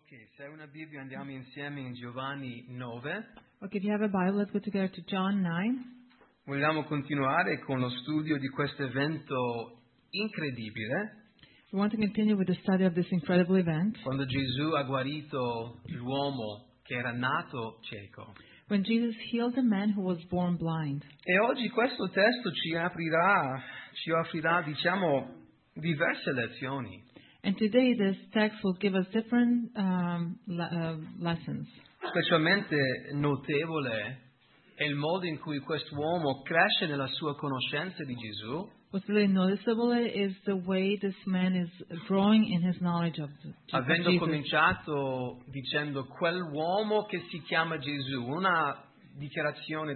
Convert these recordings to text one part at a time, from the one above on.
Ok, se hai una Bibbia andiamo insieme in Giovanni 9. Okay, if you have a Bible, let's go together to John 9. Vogliamo continuare con lo studio di questo evento incredibile, We want to continue with the study of this incredible event. quando Gesù ha guarito l'uomo che era nato cieco. When Jesus healed a man who was born blind. E oggi questo testo ci offrirà, diverse lezioni. And today this text will give us different lessons. Specialmente notevole è il modo in cui quest'uomo cresce nella sua conoscenza di Gesù. What's really noticeable is the way this man is growing in his knowledge of Avendo Jesus. cominciato dicendo quell'uomo che si chiama Gesù, una dichiarazione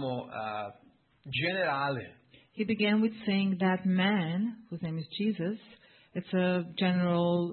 generale. He began with saying that man, whose name is Jesus. It's a general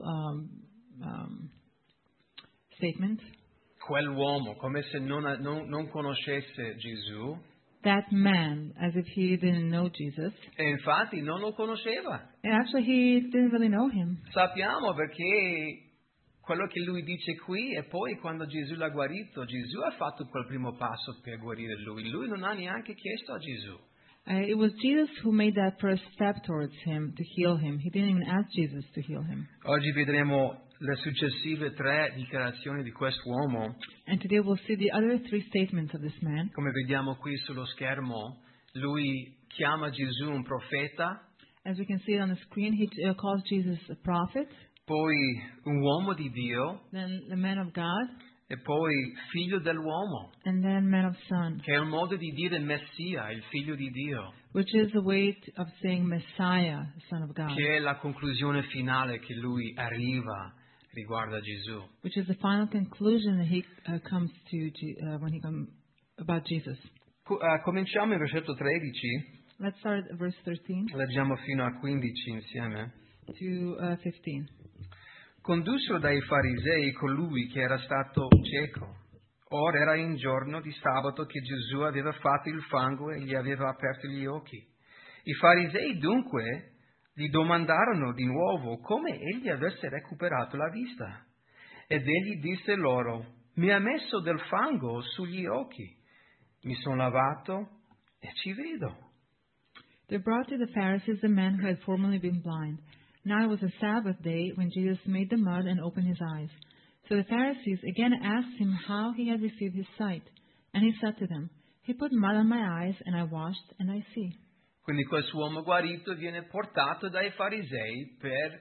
statement. Quell'uomo, come se non conoscesse Gesù. That man, as if he didn't know Jesus. E infatti non lo conosceva. And actually, he didn't really know him. Sappiamo perché quello che lui dice qui, e poi quando Gesù l'ha guarito, Gesù ha fatto quel primo passo per guarire lui. Lui non ha neanche chiesto a Gesù. It was Jesus who made that first step towards him to heal him. He didn't even ask Jesus to heal him. Oggi vedremo le successive 3 dichiarazioni di quest'uomo. And today we'll see the other 3 statements of this man. Come vediamo qui sullo schermo, lui chiama Gesù un profeta, As we can see it on the screen, he calls Jesus a prophet, poi un uomo di Dio, then the man of God, e poi figlio dell'uomo, and then man of son, che è un modo di dire Messia, il figlio di Dio, which is a way of saying Messiah, the Son of God, che è la conclusione finale che lui arriva riguardo a Gesù. which is the final conclusion that he comes to when he comes about Jesus. Cominciamo il versetto 13, Let's start at verse 13 leggiamo fino a 15 insieme. to 15. Condussero dai farisei colui che era stato cieco. Ora era in giorno di sabato che Gesù aveva fatto il fango e gli aveva aperto gli occhi. I farisei dunque gli domandarono di nuovo come egli avesse recuperato la vista. Ed egli disse loro: mi ha messo del fango sugli occhi, mi sono lavato e ci vedo. They brought to the Pharisees the man who had formerly been blind. Now it was a Sabbath day when Jesus made the mud and opened his eyes. So the Pharisees again asked him how he had received his sight. And he said to them, he put mud on my eyes, and I washed, and I see. Quindi quest'uomo guarito viene portato dai farisei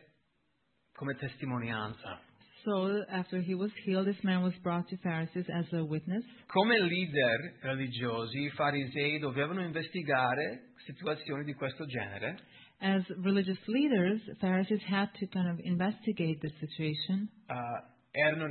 come testimonianza. So after he was healed, this man was brought to Pharisees as a witness. Come leader religiosi, i farisei dovevano investigare situazioni di questo genere. As religious leaders, Pharisees had to kind of investigate the situation. Erano,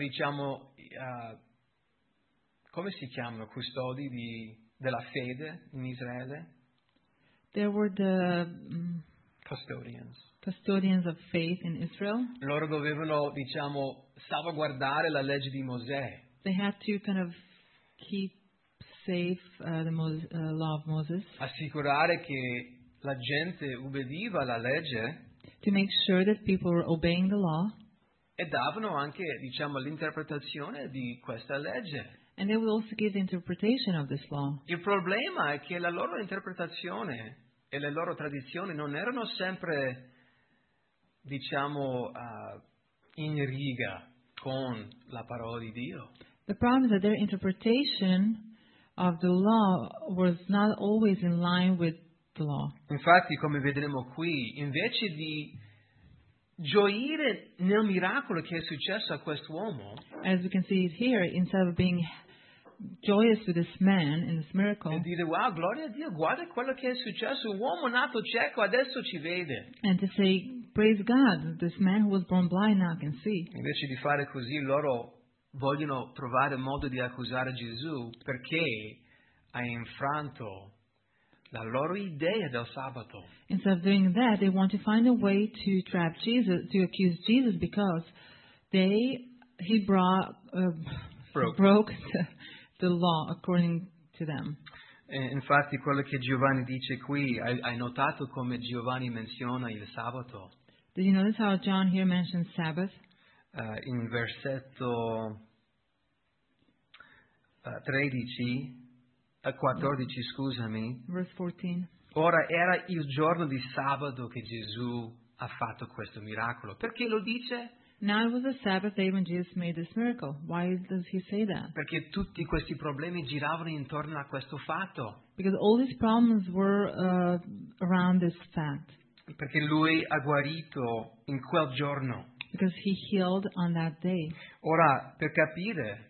come si chiamano, custodi della fede in Israele? There were the custodians of faith in Israel. Loro dovevano, salvaguardare la legge di Mosè. They had to kind of keep safe the law of Moses. Assicurare che la gente ubbidiva alla legge. To make sure that people were obeying the law. E davano anche, l'interpretazione di questa legge. And they would also give the interpretation of this law. Il problema è che la loro interpretazione e le loro tradizioni non erano sempre, in riga con la parola di Dio. The problem is that their interpretation of the law was not always in line with the law. Infatti, come vedremo qui, invece di gioire nel miracolo che è successo a quest'uomo, as we can see it here, instead of being joyous with this man in this miracle, e dire wow, gloria a Dio, guarda quello che è successo, un uomo nato cieco adesso ci vede. And to say, praise God, this man who was born blind now can see. Invece di fare così, loro vogliono trovare modo di accusare Gesù perché ha infranto la loro idea del sabato. Instead of doing that, they want to find a way to trap Jesus, to accuse Jesus, because he broke the law according to them. Infatti quello che Giovanni dice qui, hai notato come Giovanni menziona il sabato? Did you notice how John here mentions Sabbath? in versetto 14, scusami. Verse 14. Ora era il giorno di sabato che Gesù ha fatto questo miracolo. Perché lo dice? Now it was the Sabbath day when Jesus made this miracle. Why does he say that? Perché tutti questi problemi giravano intorno a questo fatto. Because all these problems were around this fact. Perché lui ha guarito in quel giorno. Because he healed on that day. Ora, per capire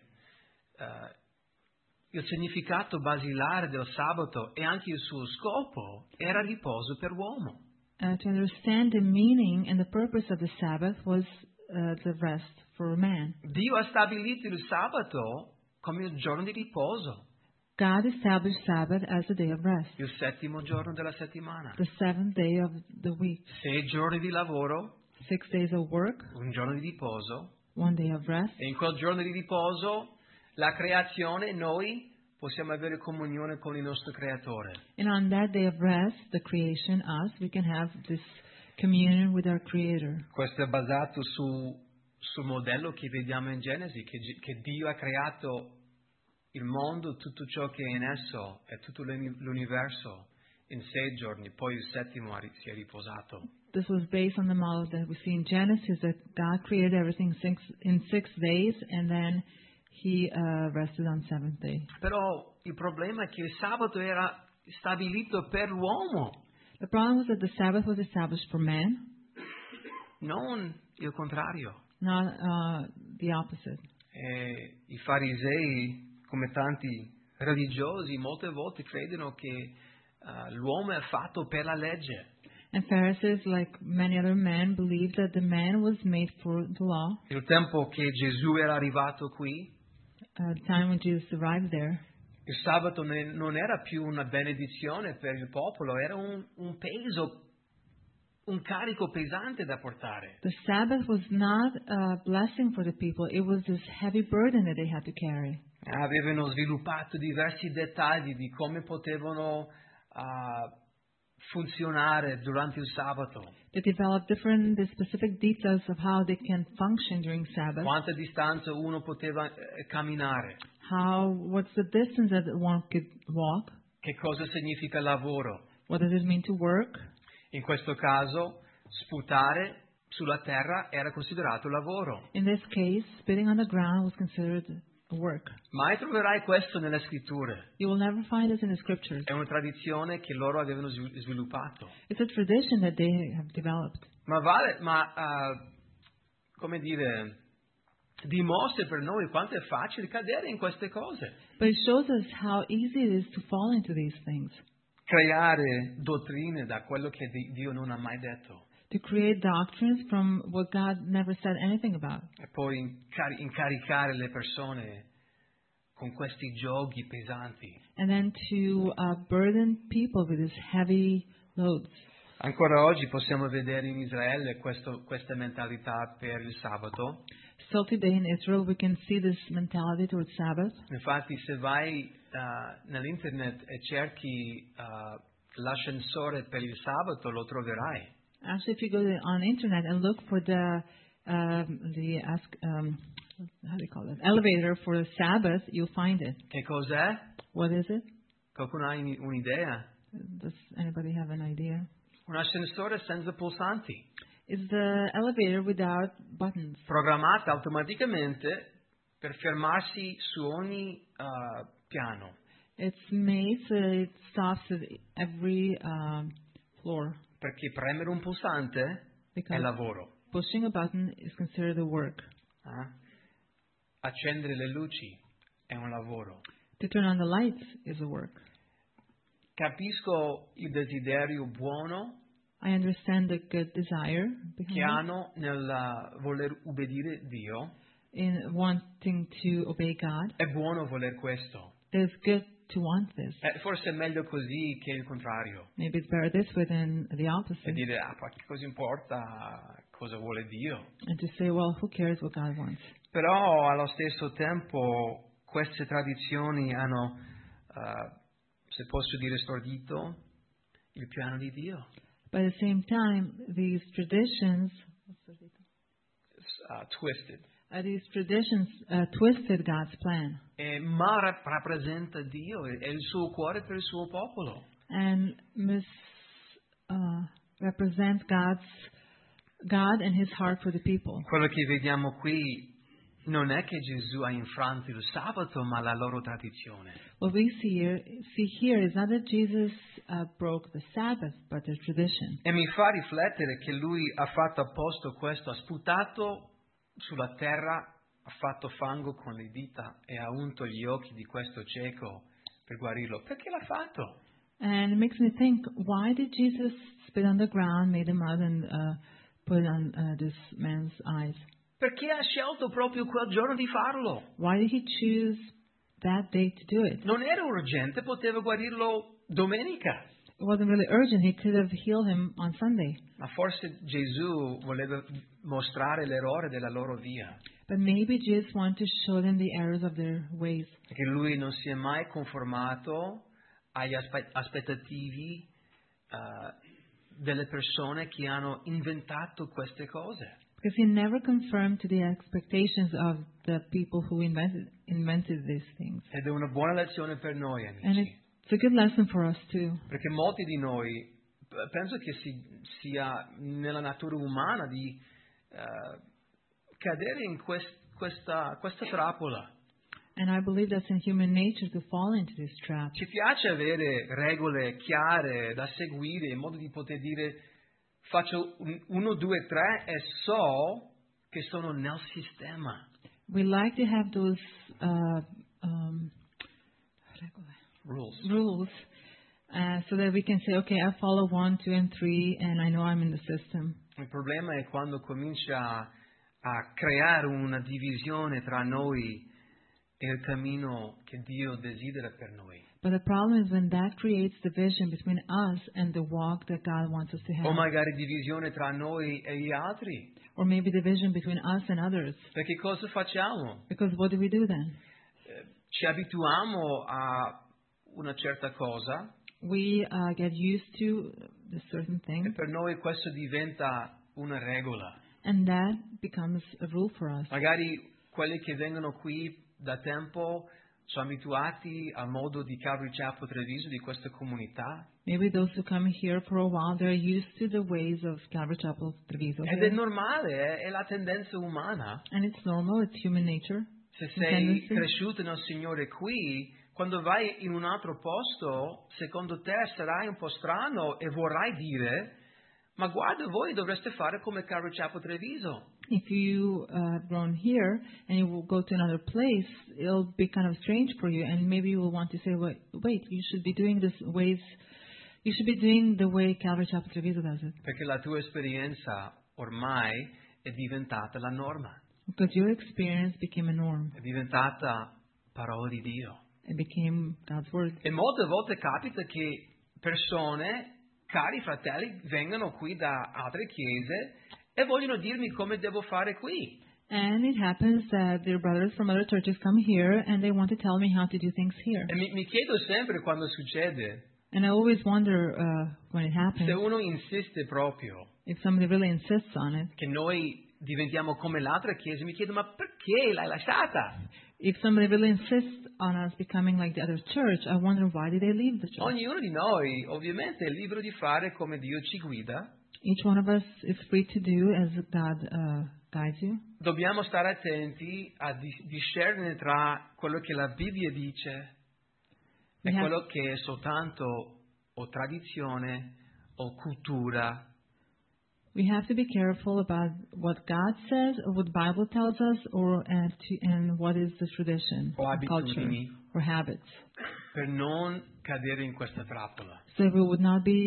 il significato basilare del sabato e anche il suo scopo era riposo per l'uomo. To understand the meaning and the purpose of the Sabbath was the rest for man. Dio ha stabilito il sabato come il giorno di riposo, God established Sabbath as a day of rest, il settimo giorno della settimana. the seventh day of the week. 6 giorni di lavoro, 6 days of work, un giorno di riposo, 1 day of rest. e in quel giorno di riposo la creazione, noi possiamo avere comunione con il nostro creatore. And on that day of rest, the creation, us, we can have this communion with our Creator. Questo è basato sul modello che vediamo in Genesi, che Dio ha creato il mondo, tutto ciò che è in esso e tutto l'universo in 6 giorni, poi il settimo si è riposato. This was based on the model that we see in Genesis, that God created everything in 6 days, and then He rested on 7th day. Però il problema è che il sabato era stabilito per l'uomo, The problem was that the Sabbath was established for man, non il contrario. not the opposite. E i farisei, come tanti religiosi, molte volte credono che l'uomo è fatto per la legge. And Pharisees, like many other men, believed that the man was made for the law. Il tempo che Gesù era arrivato qui, The time when Jesus arrived there, il sabato non era più una benedizione per il popolo, era un peso, un carico pesante da portare. the Sabbath was not a blessing for the people. It was this heavy burden that they had to carry. Avevano sviluppato diversi dettagli di come potevano funzionare durante il sabato. They developed different the specific details of how they can function during Sabbath. Quanta distanza uno poteva camminare. What's the distance that one could walk? Che cosa significa lavoro? What does it mean to work? In questo caso, sputare sulla terra era considerato lavoro. In this case, spitting on the ground was considered a work. Mai troverai questo nelle scritture. You will never find this in the scriptures. È una tradizione che loro avevano sviluppato. It's a tradition that they have developed. Come dire, dimostra per noi quanto è facile cadere in queste cose. But it shows us how easy it is to fall into these things. Creare dottrine da quello che Dio non ha mai detto. To create doctrines from what God never said anything about. E poi incaricare le persone con questi giochi pesanti. And then to burden people with these heavy loads. Ancora oggi possiamo vedere in Israele questa mentalità per il sabato. Still today in Israel we can see this mentality towards Sabbath. Infatti se vai nell'internet e cerchi l'ascensore per il sabato lo troverai. Actually, if you go on internet and look for the elevator for the Sabbath, you'll find it. Che cos'è? What is it? Qualcuno ha un'idea? Does anybody have an idea? Un ascensore senza pulsanti, It's the elevator without buttons, programmata automaticamente per fermarsi su ogni piano. It's made so it stops at every floor. Perché premere un pulsante è Because lavoro. pushing a button is considered a work. Accendere le luci è un lavoro. To turn on the lights is a work. Capisco il desiderio buono I understand the good desire che behind hanno nel voler ubbidire Dio. in wanting to obey God. È buono voler questo. It's good to want this. Forse è meglio così che il contrario. Maybe it's better this way than the E opposite. dire, ma che cosa importa cosa vuole Dio? And to say, well, who cares what God wants? Però allo stesso tempo queste tradizioni hanno, se posso dire stordito, il piano di Dio. But at the same time, these traditions twisted. These traditions twisted God's plan. Ma rappresenta Dio e il suo cuore per il suo popolo. And represent God and His heart for the people. Quello che vediamo qui non è che Gesù ha infranto il sabato, ma la loro tradizione. What we see here is not that Jesus broke the Sabbath, but the tradition. E mi fa riflettere che lui ha fatto apposta questo, ha sputato sulla terra, ha fatto fango con le dita e ha unto gli occhi di questo cieco per guarirlo. Perché l'ha fatto? And it makes me think, why did Jesus spit on the ground, made the mud, and put it on this man's eyes? Perché ha scelto proprio quel giorno di farlo. Why did He choose that day to do it? Non era urgente, poteva guarirlo domenica. It wasn't really urgent. He could have healed him on Sunday. Ma forse Gesù voleva mostrare l'errore della loro via. But maybe Jesus wanted to show them the errors of their ways. Perché lui non si è mai conformato agli aspettativi delle persone che hanno inventato queste cose. Because He never confirmed to the expectations of the people who invented these things. Ed è una buona lezione per noi, amici. And it's a good lesson for us too. Perché molti di noi, penso che sia nella natura umana di cadere in questa trappola. And I believe that's in human nature to fall into this trap. Ci piace avere regole chiare da seguire in modo di poter dire faccio 1, 2, 3 e so che sono nel sistema. We like to have those rules so that we can say, okay, I follow 1, 2, and 3, and I know I'm in the system. Il problema è quando comincia a creare una divisione tra noi e il cammino che Dio desidera per noi. But the problem is when that creates division between us and the walk that God wants us to have. O magari divisione tra noi e gli altri. Or maybe division between us and others. Perché cosa facciamo? Because what do we do then? Ci abituiamo a una certa cosa. We get used to a certain E thing. per noi questo diventa una regola. And that becomes a rule for us. Magari quelli che vengono qui da tempo sono abituati al modo di Calvary Chapel Treviso, di questa comunità. Maybe those who come here for a while, they're used to the ways of Calvary Chapel Treviso. Ed è normale, è la tendenza umana. And it's normal, it's human nature. Se sei cresciuto nel Signore qui, quando vai in un altro posto, secondo te sarai un po' strano e vorrai dire, ma guarda, voi dovreste fare come Calvary Chapel Treviso. If you have grown here and you will go to another place, it'll be kind of strange for you, and maybe you will want to say, wait, you should be doing this ways. You should be doing the way Calvary Chapel Treviso does it. Perché la tua esperienza ormai è diventata la norma. Because your experience became a norm. È diventata parola di Dio. It became God's word. E molte volte capita che persone, cari fratelli, vengano qui da altre chiese e vogliono dirmi come devo fare qui. And it happens that their brothers from other churches come here and they want to tell me how to do things here. E mi chiedo sempre quando succede. And I always wonder when it happens, Se uno insiste proprio if somebody really insists on it. che noi diventiamo come l'altra chiesa, mi chiedo ma perché l'hai lasciata? If somebody really insists on us becoming like the other church, I wonder why did they leave the church? Ognuno di noi ovviamente è libero di fare come Dio ci guida. Each one of us is free to do as God guides you. Dobbiamo stare attenti a discernere tra quello che la Bibbia dice e quello che è soltanto o tradizione o cultura. We have to be careful about what God says, or what the Bible tells us, and what is the tradition, O or culture, abitudini. or habits, Per non cadere in questa trappola. so that we would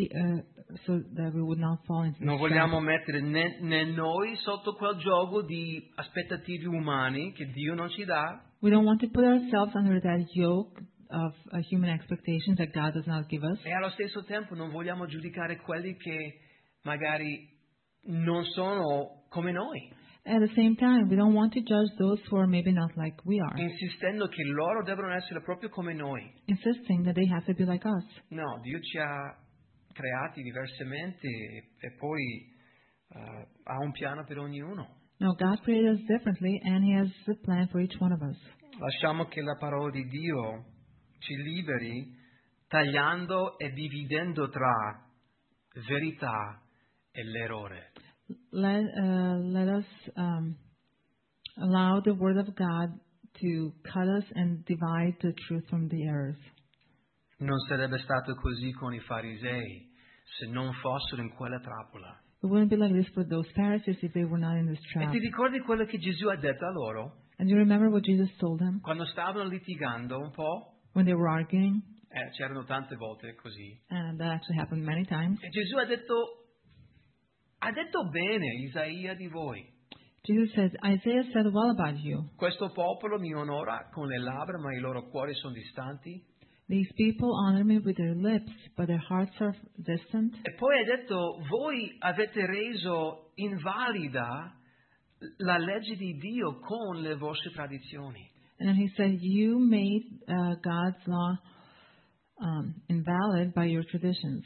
not fall into Non this vogliamo trap. mettere né noi sotto quel gioco di aspettative umane che Dio non ci dà, We don't want to put ourselves under that yoke of human expectations that God does not give us. e allo stesso tempo non vogliamo giudicare quelli che magari non sono come noi, At the same time, we don't want to judge those who are maybe not like we are, insistendo che loro devono essere proprio come noi. insisting that they have to be like us. No, Dio ci ha creati diversamente e poi ha un piano per ognuno. No, God created us differently, and He has a plan for each one of us. Lasciamo che la parola di Dio ci liberi tagliando e dividendo tra verità e l'errore. Let us allow the Word of God to cut us and divide the truth from the errors. Non sarebbe stato così con i farisei se non fossero in quella trappola. It wouldn't be like this for those Pharisees if they were not in this E trap. ti ricordi quello che Gesù ha detto a loro? And you remember what Jesus told them Quando stavano litigando un po', when they were arguing? c'erano tante volte così, And that actually happened many times. e Gesù ha detto bene Isaia di voi. Jesus says, Isaiah said well about you. Questo popolo mi onora con le labbra, ma i loro cuori sono distanti. These people honor me with their lips, but their hearts are distant. E poi ha detto, voi avete reso invalida la legge di Dio con le vostre tradizioni. And then he said, you made God's law invalid by your traditions.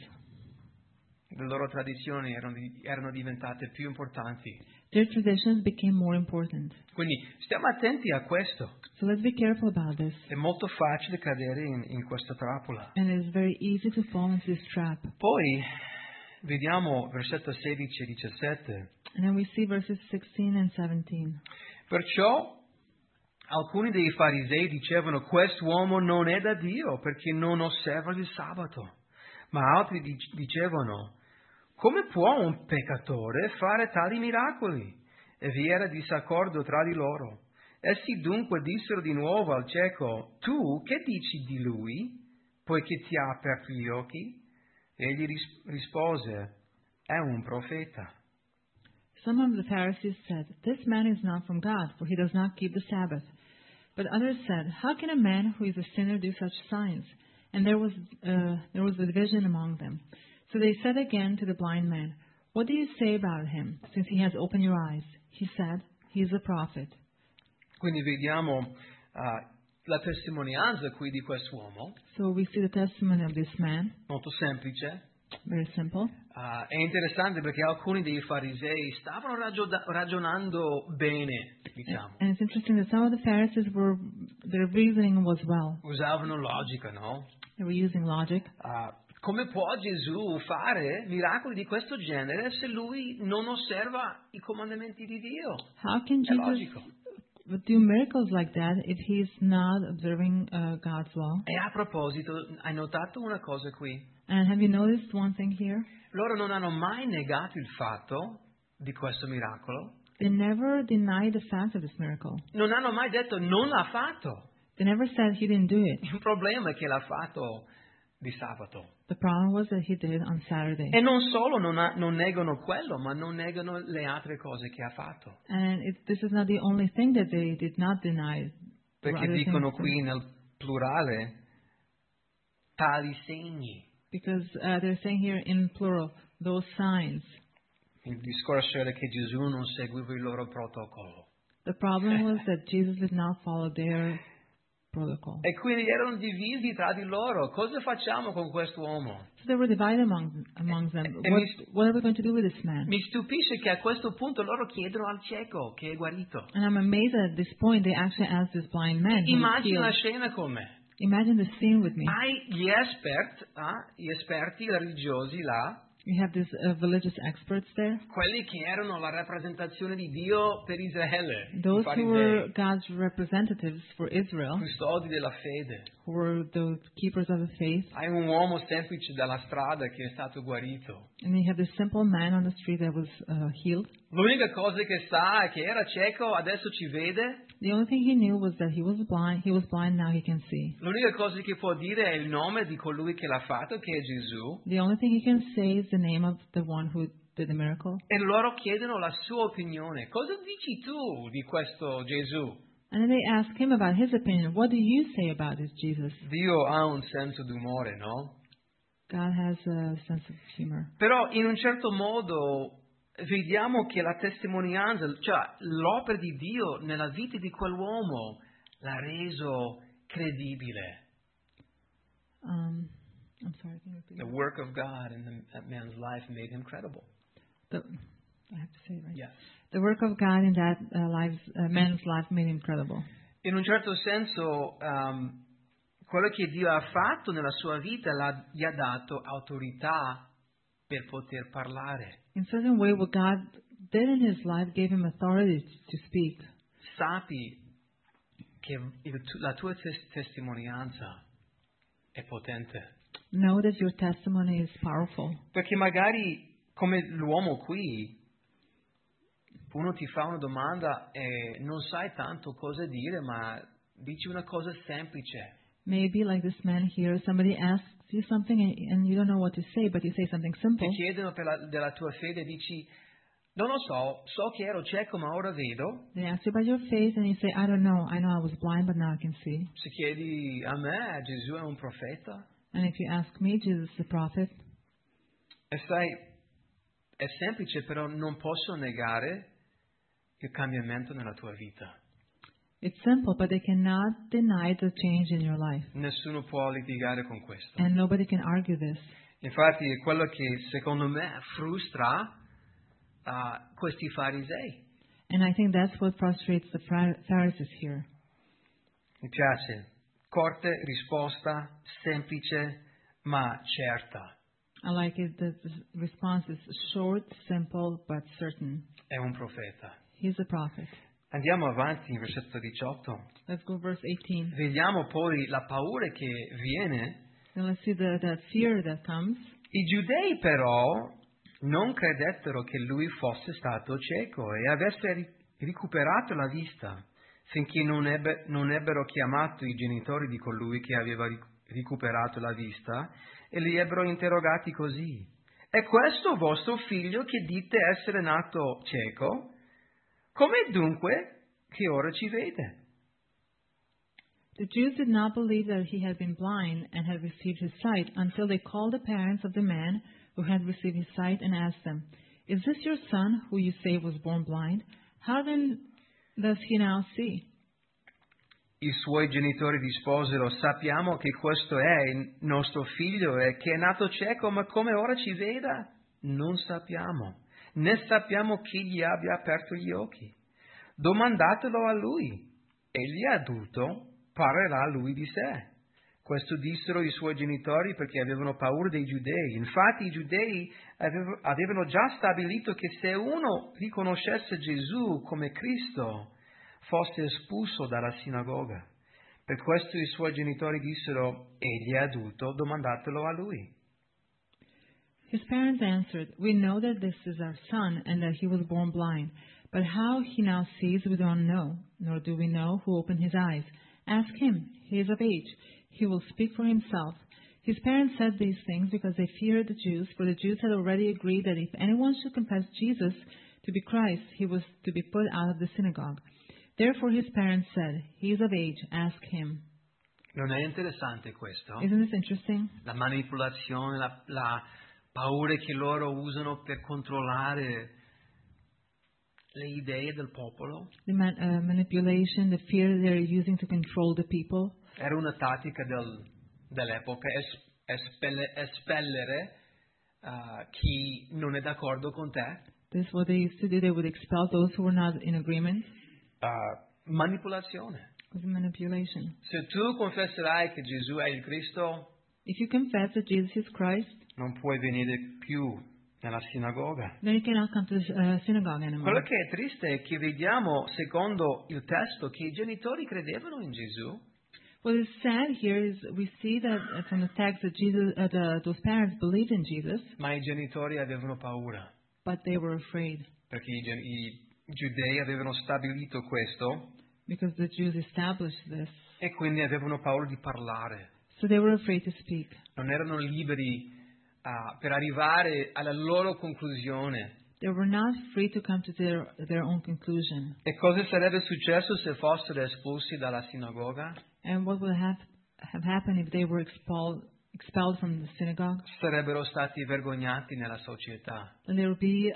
Le loro tradizioni erano diventate più importanti. Their traditions became more important. Quindi stiamo attenti a questo. So let's be careful about this. È molto facile cadere in questa trappola. And it is very easy to fall into this trap. Poi vediamo versetto 16 e 17. And then we see verses 16 and 17. Perciò alcuni dei farisei dicevano, quest'uomo non è da Dio perché non osserva il sabato. Ma altri dicevano, come può un peccatore fare tali miracoli? E vi era disaccordo tra di loro. Essi dunque dissero di nuovo al cieco, tu che dici di lui, poiché ti ha aperto gli occhi? Egli rispose, è un profeta. Some of the Pharisees said, this man is not from God, for he does not keep the Sabbath. But others said, how can a man who is a sinner do such signs? And there was a division among them. So they said again to the blind man, what do you say about him, since he has opened your eyes? He said, he is a prophet. Quindi vediamo la testimonianza qui di quest'uomo, So we see the testimony of this man, molto semplice. very simple. È interessante perché alcuni dei farisei stavano ragionando bene, diciamo. And it's interesting that some of the Pharisees their reasoning was well. Usavano logica, no? They were using logic. Come può Gesù fare miracoli di questo genere se lui non osserva i comandamenti di Dio? How can È Jesus logico. do miracles like that if he's not observing God's law? E a proposito, hai notato una cosa qui? And have you noticed one thing here? Loro non hanno mai negato il fatto di questo miracolo. They never denied the fact of this miracle. Non hanno mai detto non l'ha fatto. They never said he didn't do it. Il problema è che l'ha fatto di sabato. The problem was that he did it on Saturday. E non solo non negano quello, ma non negano le altre cose che ha fatto. And this is not the only thing that they did not deny. There were Perché other dicono things qui nel plurale tali segni. because they're saying here in plural, those signs. Il discorso era che Gesù non seguiva il loro protocollo. The problem was that Jesus did not follow their protocol. E quindi erano divisi tra di loro. Cosa facciamo con quest'uomo? So they were divided among them. What are we going to do with this man? Mi stupisce che a questo punto loro chiedono al cieco che è guarito. And I'm amazed that at this point they actually asked this blind man. Who was Immagina la healed. scena com'è. Imagine the scene with me. Hai gli esperti religiosi là, You have these religious experts there. quelli che erano la rappresentazione di Dio per Israele, i Those who were farisei, God's representatives for Israel, custodi della fede. who were the keepers of the faith. Hai un uomo semplice dalla strada che è stato guarito. And you have this simple man on the street that was healed. L'unica cosa che sa è che era cieco, adesso ci vede. The only thing he knew was that he was blind. He was blind, now he can see. L'unica cosa che può dire è il nome di colui che l'ha fatto, che è Gesù. The only thing he can say is the name of the one who did the miracle. E loro chiedono la sua opinione. Cosa dici tu di questo Gesù? And then they ask him about his opinion. What do you say about this Jesus? Dio ha un senso d'umore, no? God has a sense of humor. Però in un certo modo vediamo che la testimonianza, cioè l'opera di Dio nella vita di quell'uomo l'ha reso credibile. I'm sorry, can you repeat The that? work of God in that man's life made him credible. I have to say it right. Yes. The work of God in that man's life made him credible. In un certo senso, quello che Dio ha fatto nella sua vita gli ha dato autorità per poter parlare. In a certain way, what God did in his life gave him authority to speak. Sappi che la tua testimonianza è potente. Know that your testimony is powerful. Perché magari, come l'uomo qui, uno ti fa una domanda e non sai tanto cosa dire, ma dici una cosa semplice. Maybe like this man here, somebody asks you something and you don't know what to say, but you say something simple. Ti chiedono della tua fede e dici, non lo so che ero cieco ma ora vedo. They ask you about your faith and you say, I don't know. I know I was blind, but now I can see. Se chiedi a me, Gesù è un profeta. And if you ask me, Jesus is a prophet. E sai, è semplice, però non posso negare il cambiamento nella tua vita. It's simple, but they cannot deny the change in your life. Nessuno può litigare con questo. And nobody can argue this. Infatti è quello che secondo me frustra questi farisei. And I think that's what frustrates the Pharisees here. Mi piace. Corte risposta, semplice ma certa. I like it that the response is short, simple, but certain. È un profeta. He's a prophet. Andiamo avanti in versetto 18. Let's go verse 18. Vediamo poi la paura che viene. Then let's see that fear that comes. I giudei però non credettero che lui fosse stato cieco e avesse recuperato la vista, finché non ebbero chiamato i genitori di colui che aveva recuperato la vista e li ebbero interrogati così: è questo vostro figlio che dite essere nato cieco? Com'è dunque che ora ci vede? The Jews did not believe that he had been blind and had received his sight until they called the parents of the man who had received his sight and asked them, is this your son who you say was born blind? How then does he now see? I suoi genitori risposero: sappiamo che questo è il nostro figlio e che è nato cieco, ma come ora ci veda? Non sappiamo, né sappiamo chi gli abbia aperto gli occhi. Domandatelo a lui. Egli è adulto, parlerà lui di sé. Questo dissero i suoi genitori perché avevano paura dei giudei. Infatti i giudei avevano già stabilito che se uno riconoscesse Gesù come Cristo, fosse espulso dalla sinagoga. Per questo i suoi genitori dissero: egli è adulto, domandatelo a lui. His parents answered, we know that this is our son and that he was born blind. But how he now sees we don't know, nor do we know who opened his eyes. Ask him, he is of age. He will speak for himself. His parents said these things because they feared the Jews, for the Jews had already agreed that if anyone should confess Jesus to be Christ, he was to be put out of the synagogue. Therefore his parents said, he is of age, ask him. Non è interessante questo? Isn't this interesting? La manipolazione, la paura che loro usano per controllare le idee del popolo. The manipulation, the fear they're using to control the people. Era una tattica dell'epoca, espellere chi non è d'accordo con te. This is what they used to do. They would expel those who were not in agreement. Manipolazione. It was manipulation. Se tu confesserai che Gesù è il Cristo, If you confess that Jesus is Christ, non puoi venire più nella sinagoga. then you cannot come to the synagogue anymore. Quello che è triste è che vediamo, secondo il testo, che i genitori credevano in Gesù. What is sad here is we see that from the text that those parents believed in Jesus, Ma i genitori avevano paura, but they were afraid perché i giudei avevano stabilito questo because the Jews established this. e quindi avevano paura di parlare. So they were afraid to speak. Non erano liberi per arrivare alla loro conclusione. They were not free to come to their own conclusion. E cosa sarebbe successo se fossero espulsi dalla sinagoga? And what would have happened if they were expelled from the synagogue? Sarebbero stati vergognati nella società. And they would be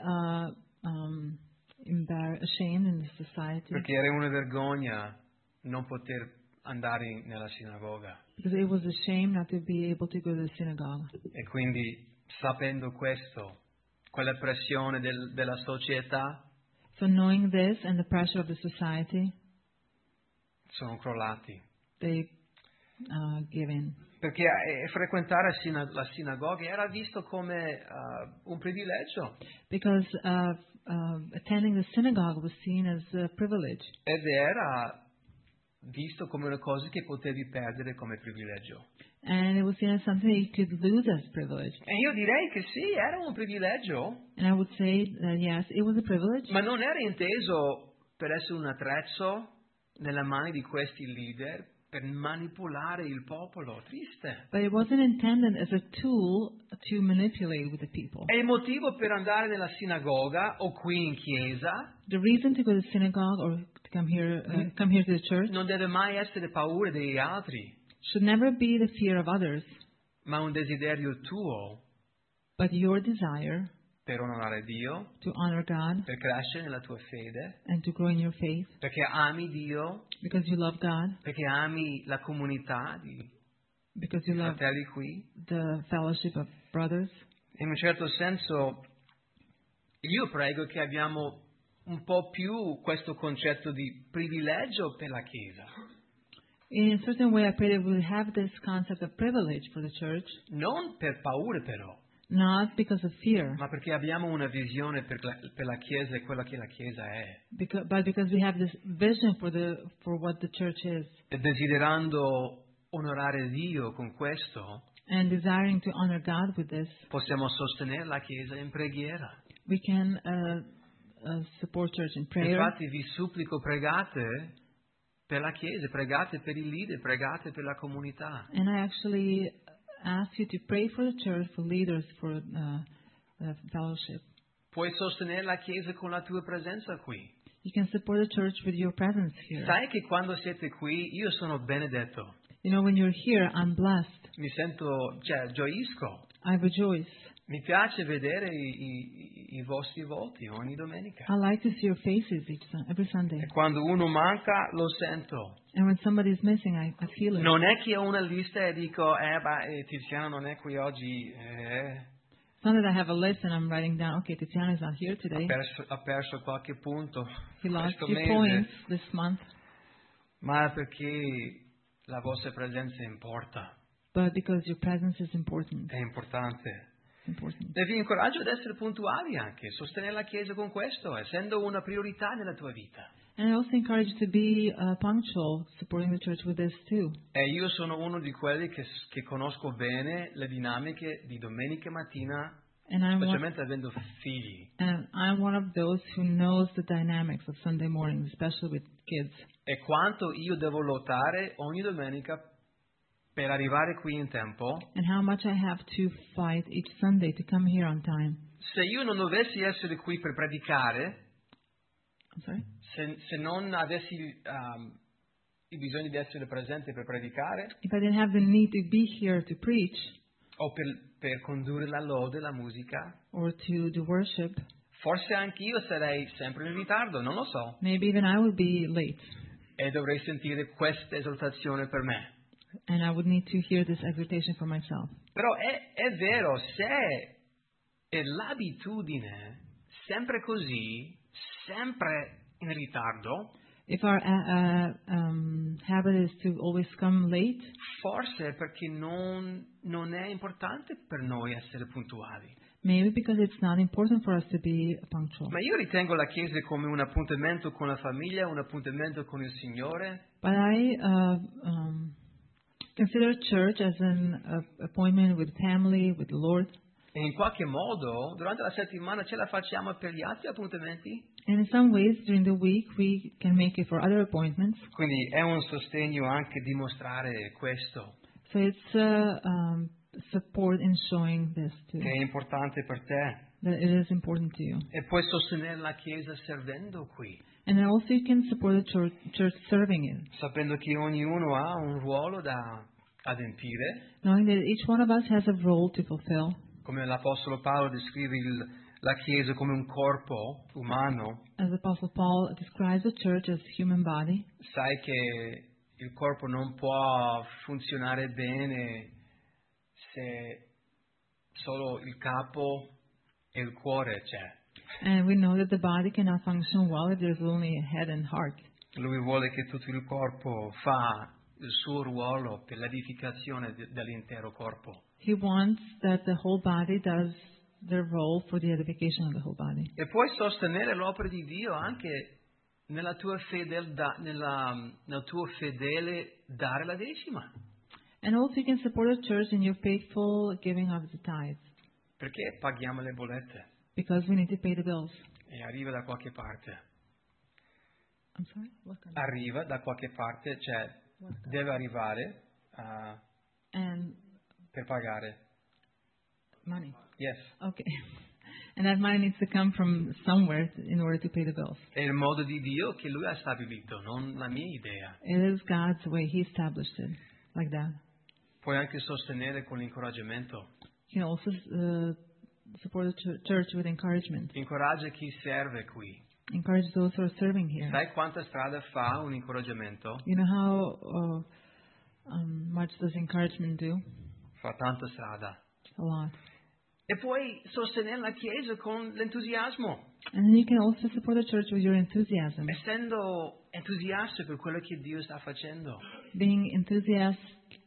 ashamed in the society. Perché era una vergogna non poter andare nella sinagoga. Because it was a shame not to be able to go to the synagogue. E quindi, sapendo questo, quella pressione della società, So knowing this and the pressure of the society, sono crollati. they give in. Perché frequentare la sinagoga era visto come un privilegio. Because attending the synagogue was seen as a privilege. Ed era visto come una cosa che potevi perdere come privilegio. And it was seen as something you could lose as privilege. E io direi che sì, era un privilegio. And I would say that yes, it was a privilege. Ma non era inteso per essere un attrezzo nelle mani di questi leader per manipolare il popolo. Triste. But it wasn't intended as a tool to manipulate with the people. E il motivo per andare nella sinagoga o qui in chiesa The reason to go to the synagogue or to come here to the church non deve mai essere paura degli altri, should never be the fear of others, ma un desiderio tuo but your desire per onorare Dio, to honor God per crescere nella tua fede, and to grow in your faith perché ami Dio, because you love God, perché ami la comunità di because you love fratelli qui. the fellowship of brothers. In un certo senso io prego che abbiamo un po' più questo concetto di privilegio per la Chiesa. In a certain way, I pray that we will have this concept of privilege for the church, Non per paura però, not because of fear, ma perché abbiamo una visione per la Chiesa e quello che la Chiesa è. but because we have this vision for what the church is, E desiderando onorare Dio con questo, and desiring to honor God with this, possiamo sostenere la Chiesa in preghiera. we can support church in prayer. Infatti vi supplico, pregate per la Chiesa, pregate per i leader, pregate per la comunità. And I actually ask you to pray for the church, for leaders, for fellowship. Puoi sostenere la Chiesa con la tua presenza qui. You can support the church with your presence here. Sai che quando siete qui io sono benedetto. You know, when you're here, I'm blessed. Mi sento, gioisco. I rejoice. Mi piace vedere i vostri volti ogni domenica. I like to see your faces every Sunday. E quando uno manca lo sento. And when somebody's missing, I feel it. Non è che ho una lista e dico, Tiziano non è qui oggi, It's not that I have a list and I'm writing down, okay, Tiziano is not here today. ha perso qualche punto He lost questo 2 mese. points this month. Ma perché la vostra presenza importa, But because your presence is important. è importante. Important. E vi incoraggio ad essere puntuali anche, sostenere la Chiesa con questo, essendo una priorità nella tua vita. And I also encourage you to be punctual, supporting the church with this too. E io sono uno di quelli che conosco bene le dinamiche di domenica mattina, And specialmente avendo figli. I'm one of those who knows the dynamics of Sunday morning, especially with kids. E quanto io devo lottare ogni domenica per arrivare qui in tempo. And how much I have to fight each Sunday to come here on time. Se io non dovessi essere qui per predicare, I'm sorry? se non avessi il bisogno di essere presente per predicare, If I didn't have the need to be here to preach o per condurre la lode, la musica, or to do worship, forse anch'io sarei sempre in ritardo, non lo so. maybe even I would be late. E dovrei sentire questa esortazione per me. And I would need to hear this exhortation for myself. Però è vero, se è l'abitudine sempre così, sempre in ritardo, If our habit is to always come late, forse è perché non è importante per noi essere puntuali. maybe because it's not important for us to be punctual. Ma io ritengo la Chiesa come un appuntamento con la famiglia, un appuntamento con il Signore. But I consider church as an appointment with family, with the Lord. E in qualche modo, durante la settimana ce la facciamo per gli altri appuntamenti. And in some ways, during the week, we can make it for other appointments. Quindi è un sostegno anche dimostrare questo, So it's support in showing this too, che è importante per te. that it is important to you. E puoi sostenere la Chiesa servendo qui, And then also you can support the church serving it, sapendo che ognuno ha un ruolo da adempiere. knowing that each one of us has a role to fulfill. Come l'Apostolo Paolo descrive la Chiesa come un corpo umano, As Apostle Paul describes the church as human body, sai che il corpo non può funzionare bene se solo il capo e il cuore c'è. And we know that the body cannot function well if there's only a head and heart. Lui vuole che tutto il corpo fa il suo ruolo per l'edificazione dell'intero corpo. He wants that the whole body does their role for the edification of the whole body. E puoi sostenere l'opera di Dio anche nel tuo fedele dare la decima. And also you can support the church in your faithful giving of the tithes. Perché paghiamo le bollette Because we need to pay the bills. e arriva da qualche parte. I'm sorry? What kind Arriva da qualche parte, cioè deve arrivare And per pagare. money. Yes. Okay. And that money needs to come from somewhere in order to pay the bills. È il modo di Dio che Lui ha stabilito, non la mia idea. It is God's way. He established it like that. Puoi anche sostenere con l'incoraggiamento. You can also support the church with encouragement. Incoraggia chi serve qui. Encourage those who are serving here. Sai quanta strada fa un incoraggiamento? You know how much does encouragement do? Fa tanta strada. A lot. E puoi sostenere la Chiesa con l'entusiasmo, And then you can also support the church with your enthusiasm. essendo entusiasta per quello che Dio sta facendo. Being enthusiastic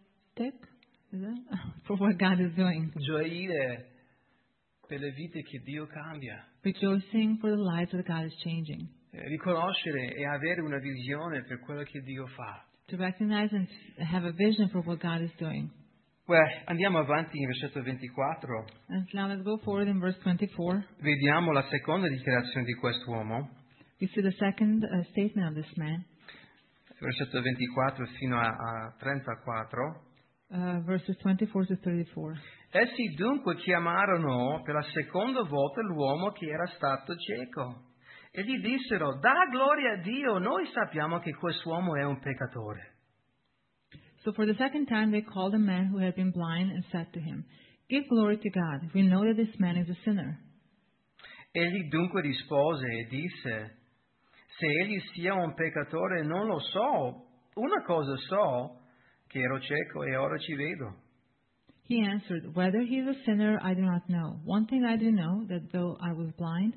is that? For what God is doing. Gioire per le vite che Dio cambia. Rejoicing for the lives that God is changing. Riconoscere e avere una visione per quello che Dio fa. To recognize and have a vision for what God is doing. Andiamo avanti in versetto 24. And now let's go forward in verse 24. Vediamo la seconda dichiarazione di quest'uomo. We see the second statement of this man. Versetto 24 fino a 34. Verses 24 to 34. Essi dunque chiamarono per la seconda volta l'uomo che era stato cieco e gli dissero: "Da gloria a Dio, noi sappiamo che quest'uomo è un peccatore." So for the second time they called a man who had been blind and said to him, "Give glory to God. We know that this man is a sinner." Egli dunque rispose e disse: "Se egli sia un peccatore non lo so. Una cosa so, che ero cieco e ora ci vedo." He answered, "Whether he is a sinner, I do not know. One thing I do know, that though I was blind,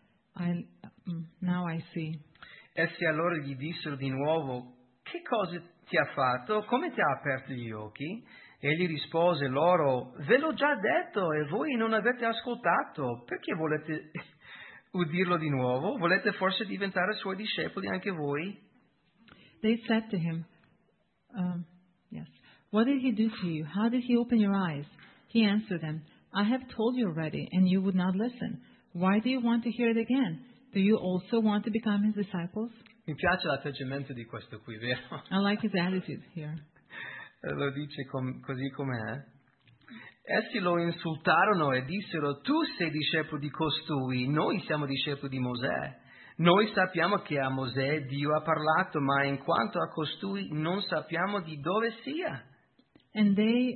now I see." Essi allora gli dissero di nuovo: "Che cosa ti ha fatto? Come ti ha aperto gli occhi?" Egli rispose loro: "Ve l'ho già detto e voi non avete ascoltato. Perché volete udirlo di nuovo? Volete forse diventare suoi discepoli anche voi?" They said to him, yes, "What did he do to you? How did he open your eyes?" He answered them, "I have told you already, and you would not listen. Why do you want to hear it again? Do you also want to become his disciples?" Mi piace l'atteggiamento di questo qui, vero? I like his attitude here. Lo dice così com'è. Essi lo insultarono e dissero: "Tu sei discepolo di costui, noi siamo discepoli di Mosè. Noi sappiamo che a Mosè Dio ha parlato, ma in quanto a costui non sappiamo di dove sia." And they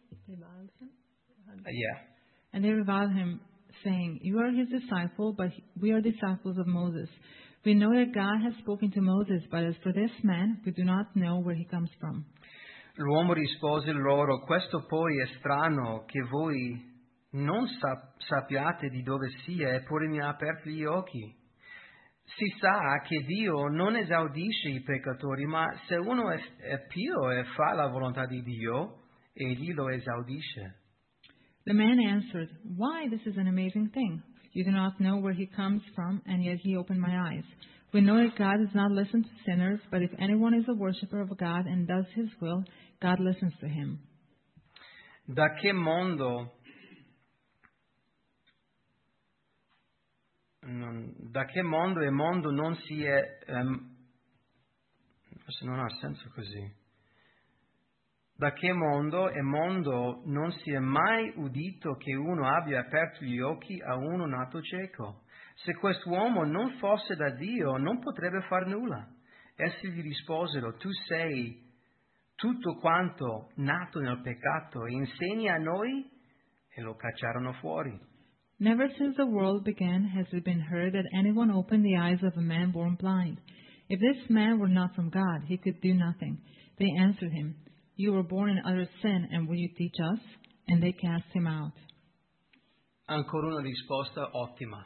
reviled him, saying, "You are his disciple, but we are disciples of Moses. We know that God has spoken to Moses, but as for this man, we do not know where he comes from." L'uomo rispose loro: "Questo poi è strano che voi non sappiate di dove sia, eppure mi ha aperto gli occhi. Si sa che Dio non esaudisce i peccatori, ma se uno è pio e fa la volontà di Dio, egli lo esaudisce." The man answered, "Why, this is an amazing thing. You do not know where he comes from, and yet he opened my eyes. We know that God does not listen to sinners, but if anyone is a worshiper of God and does his will, God listens to him." Da che mondo e mondo non si è... forse non ha senso così. Da che mondo e mondo non si è mai udito che uno abbia aperto gli occhi a uno nato cieco. Se quest'uomo non fosse da Dio, non potrebbe far nulla. Essi gli risposero: "Tu sei tutto quanto nato nel peccato e insegni a noi?" E lo cacciarono fuori. Never since the world began has it been heard that anyone opened the eyes of a man born blind. If this man were not from God, he could do nothing. They answered him, "You were born in utter sin, and will you teach us?" And they cast him out. Ancora una risposta ottima.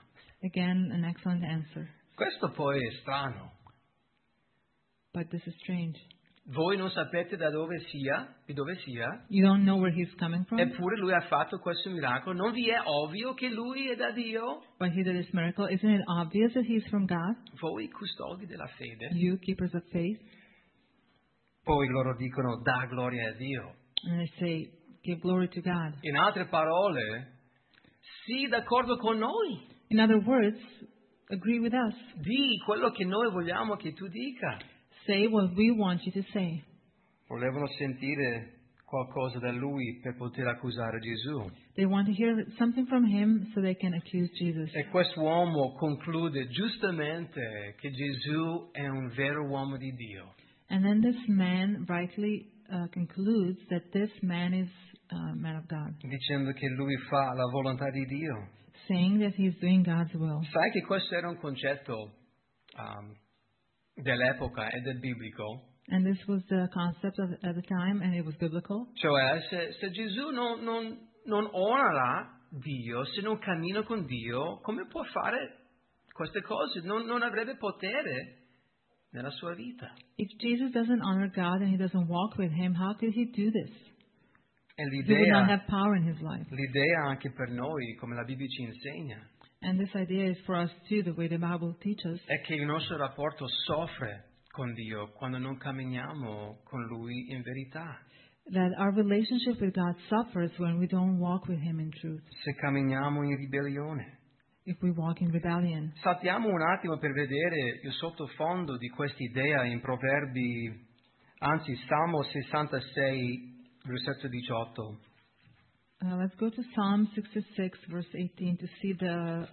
Again, an excellent answer. Questo poi è strano. But this is strange. Voi non sapete di dove sia, You don't know where he's coming from, eppure lui ha fatto questo miracolo. Non vi è ovvio che lui è da Dio? but he did this miracle. Isn't it obvious that he's from God? Voi custodi della fede. You, keepers of faith. Poi loro dicono, dà gloria a Dio. And they say, give glory to God. In altre parole, sii d'accordo con noi. In other words, agree with us. Di quello che noi vogliamo che tu dica. Say what we want you to say. Volevano sentire qualcosa da lui per poter accusare Gesù. They want to hear something from him so they can accuse Jesus. E quest'uomo conclude giustamente che Gesù è un vero uomo di Dio. And then this man rightly concludes that this man is a man of God, Dicendo che lui fa la volontà di Dio. saying that he's doing God's will. Sai che questo era un concetto dell'epoca ed è biblico? And this was the concept at the time, and it was biblical. Cioè, se Gesù non onora Dio, se non cammina con Dio, come può fare queste cose? Non avrebbe potere nella sua vita. If Jesus doesn't honor God and he doesn't walk with him, how could he do this? E He would not l'idea, have power in his life. l'idea anche per noi, come la Bibbia ci insegna, And this idea is for us too, the way the Bible teaches, è che il nostro rapporto soffre con Dio quando non camminiamo con Lui in verità. that our relationship with God suffers when we don't walk with him in truth, Se camminiamo in ribellione. if we walk in rebellion. Saltiamo un attimo per vedere il sottofondo di quest'idea in Proverbi, anzi Salmo 66, versetto 18. Let's go to Psalm 66, verse 18, to see the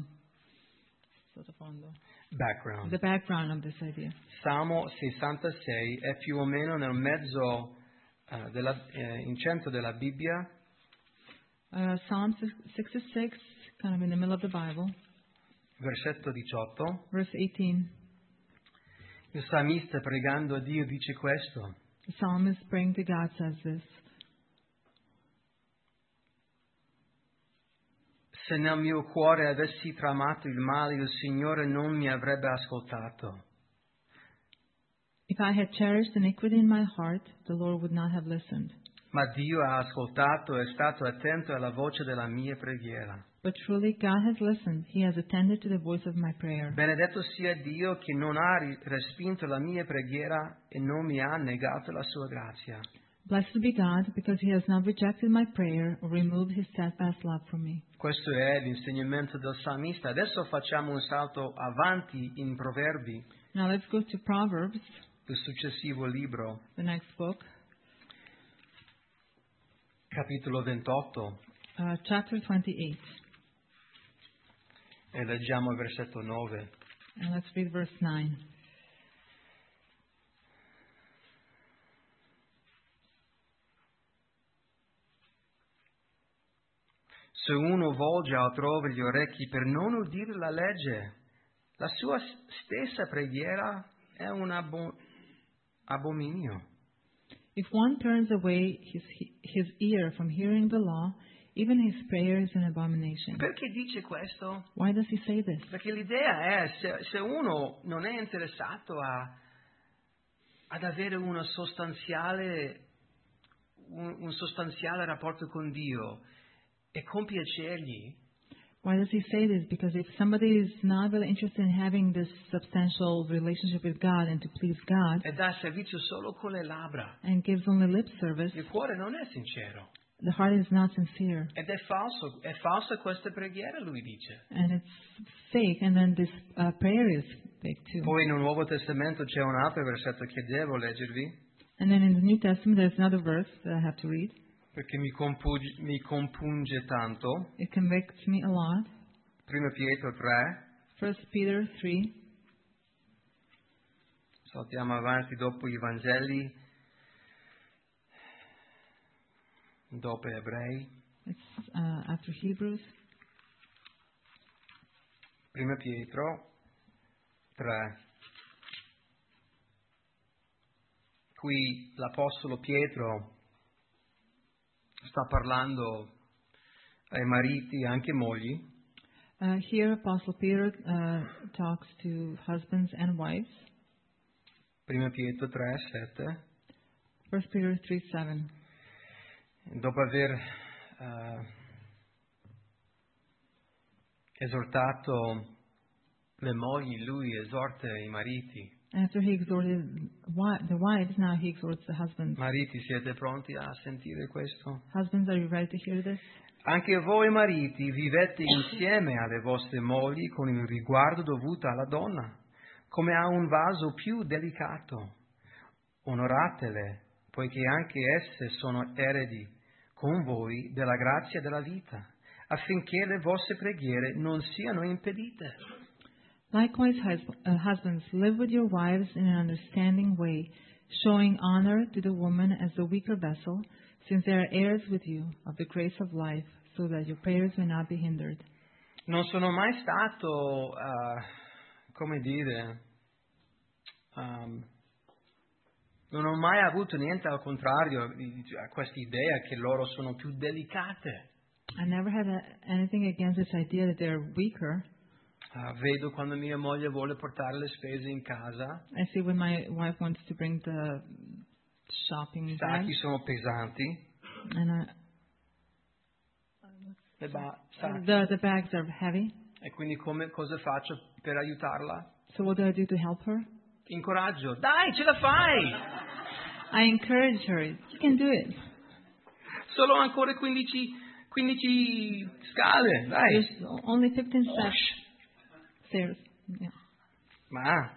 background of this idea. Salmo 66 è più o meno nel mezzo, in centro della Bibbia, Psalm 66, kind of in the middle of the Bible, versetto 18. verse 18. Il salmista pregando a Dio dice questo: The psalmist praying to God says this: se nel mio cuore avessi tramato il male, il Signore non mi avrebbe ascoltato. If I had cherished iniquity in my heart, the Lord would not have listened. Ma Dio ha ascoltato e è stato attento alla voce della mia preghiera. But truly God has listened. He has attended to the voice of my prayer. Benedetto sia Dio che non ha respinto la mia preghiera e non mi ha negato la sua grazia. Blessed be God, because He has not rejected my prayer or removed His steadfast love from me. Questo è l'insegnamento del salmista. Adesso facciamo un salto avanti in Proverbi, Now let's go to Proverbs, il successivo libro, the next book, capitolo 28, chapter 28. e leggiamo il versetto 9. And let's read verse 9. Se uno volge altrove gli orecchi per non udire la legge, la sua stessa preghiera è un abominio. If one turns away his ear from hearing the law, even his prayer is an abomination. Perché dice questo? Why does he say this? Perché l'idea è, se uno non è interessato ad avere un sostanziale rapporto con Dio e compiacergli, Why does he say this? Because if somebody is not really interested in having this substantial relationship with God and to please God, e dà servizio solo con le labbra, and gives only lip service, il cuore non è sincero. the heart is not sincere, Ed è falsa questa preghiera, lui dice. and it's fake, and then this prayer is fake too. Poi nel Nuovo Testamento c'è un altro versetto che devo leggervi, And then in the New Testament, there's another verse that I have to read. perché mi compunge tanto. It convicts me a lot. 1 Pietro 3, 1 Peter 3. saltiamo avanti dopo i Vangeli, dopo Ebrei. It's after Hebrews. 1 Pietro 3. Qui l'Apostolo Pietro sta parlando ai mariti e anche mogli. Here, Apostle Peter talks to husbands and wives. 1 Pietro 3, 7. 1 Peter 3:7. Dopo aver esortato le mogli, lui esorta i mariti. After he exhorted the wives, now he exhorts the husbands. Mariti, siete pronti a sentire questo? Husbands, are you ready to hear this? Anche voi mariti vivete insieme alle vostre mogli con il riguardo dovuto alla donna, come a un vaso più delicato. Onoratele, poiché anche esse sono eredi con voi della grazia della vita, affinché le vostre preghiere non siano impedite. Likewise, husbands, live with your wives in an understanding way, showing honor to the woman as the weaker vessel, since they are heirs with you of the grace of life, so that your prayers may not be hindered. Non sono mai stato, come dire, non ho mai avuto niente al contrario a questa idea che loro sono più delicate. I never had anything against this idea that they're weaker. Vedo quando mia moglie vuole portare le spese in casa. I see when my wife wants to bring the shopping I bag. sacchi sono pesanti. And Sacchi. the bags are heavy. E quindi cosa faccio per aiutarla? So what do I do to help her? Incoraggio. Dai, ce la fai! I encourage her. You can do it. Solo ancora 15 scale, dai. There's only 15 steps. Stairs. Yeah. Ma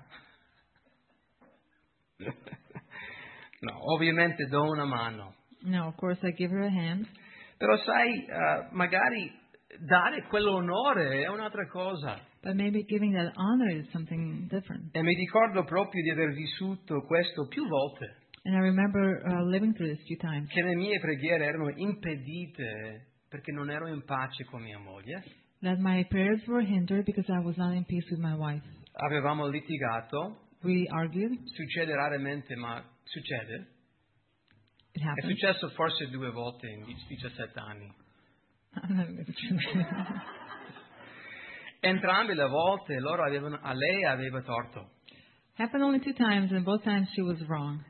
no, ovviamente do una mano. No, of course I give her a hand. Però sai, magari dare quell'onore è un'altra cosa. But maybe giving that honor is something different. E mi ricordo proprio di aver vissuto questo più volte. And I remember living through this a few times. Che le mie preghiere erano impedite perché non ero in pace con mia moglie. That my prayers were hindered because I was not in peace with my wife. Avevamo litigato. We argued. Succede raramente, ma succede. It È happened. successo forse 2 volte in 17 anni. Entrambe le volte lei aveva torto. Happened only 2 times, and both times she was wrong.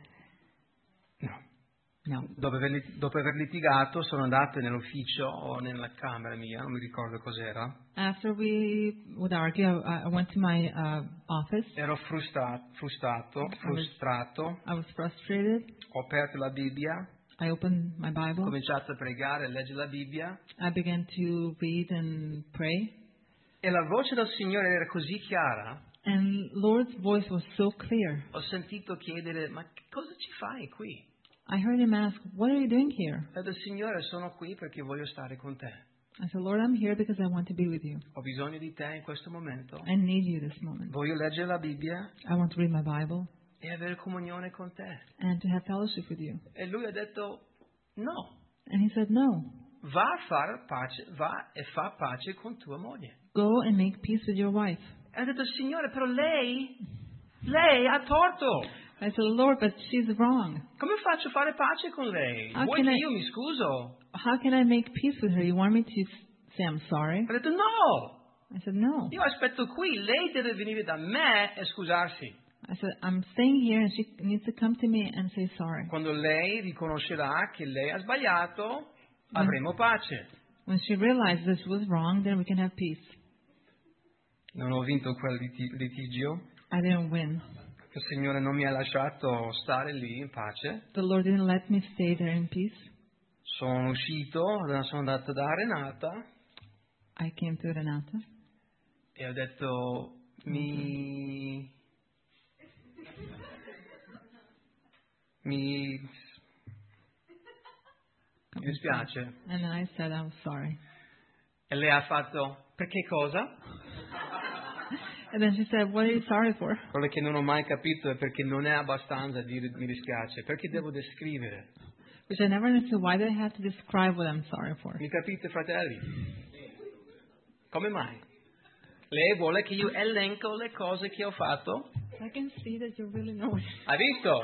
No. No. Dopo aver litigato sono andato nell'ufficio o nella camera mia, non mi ricordo cos'era. After we would argue, I went to my office. Ero frustrato. I was frustrated. Ho aperto la Bibbia. I opened my Ho Bible. cominciato a pregare, a leggere la Bibbia. I began to read and pray. E la voce del Signore era così chiara. And Lord's voice was so clear. Ho sentito chiedere, ma che cosa ci fai qui? I heard him ask, "What are you doing here?" Ho detto, Signore, sono qui perché voglio stare con te. I said, "Lord, I'm here because I want to be with you. Ho bisogno di te in questo momento. I need you this moment. Voglio leggere la Bibbia I want to read my Bible e avere comunione con te. and to have fellowship with you." E lui ha detto, no, And he said, "No. va e fa pace con tua moglie. Go and make peace with your wife." E ha detto, Signore, però lei ha torto. I said, "Lord, but she's wrong. Come faccio a fare pace con lei? How Vuoi can che I- io mi scuso? How can I make peace with her? You want me to say I'm sorry?" Ha detto, no, I said, "No." io aspetto qui, lei deve venire da me e scusarsi. I said, "I'm staying here and she needs to come to me and say sorry." Quando lei riconoscerà che lei ha sbagliato, avremo pace. When she realized this was wrong, then we can have peace. Non ho vinto quel litigio. I didn't win. Il Signore non mi ha lasciato stare lì in pace. The Lord didn't let me stay there in peace. Sono uscito, sono andato da Renata I came to Renata. e ho detto, mi dispiace. And then I said I was sorry. E lei ha fatto, perché cosa? And then she said, "What are you sorry for?" Quello che non ho mai capito è perché non è abbastanza dire mi dispiace, perché devo descrivere. Which I never understood. Why do I have to describe what I'm sorry for? Mi capite, fratelli? Come mai? Lei vuole che io elenco le cose che ho fatto? I can see that you really know it. Hai visto?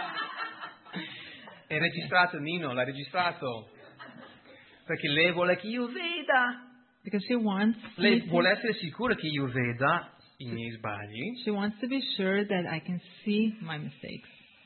È registrato, Nino, l'ha registrato. Perché lei vuole che io veda Because she wants Lei vuole essere sicura che io veda i miei sbagli. she wants to be sure that I can see my mistakes.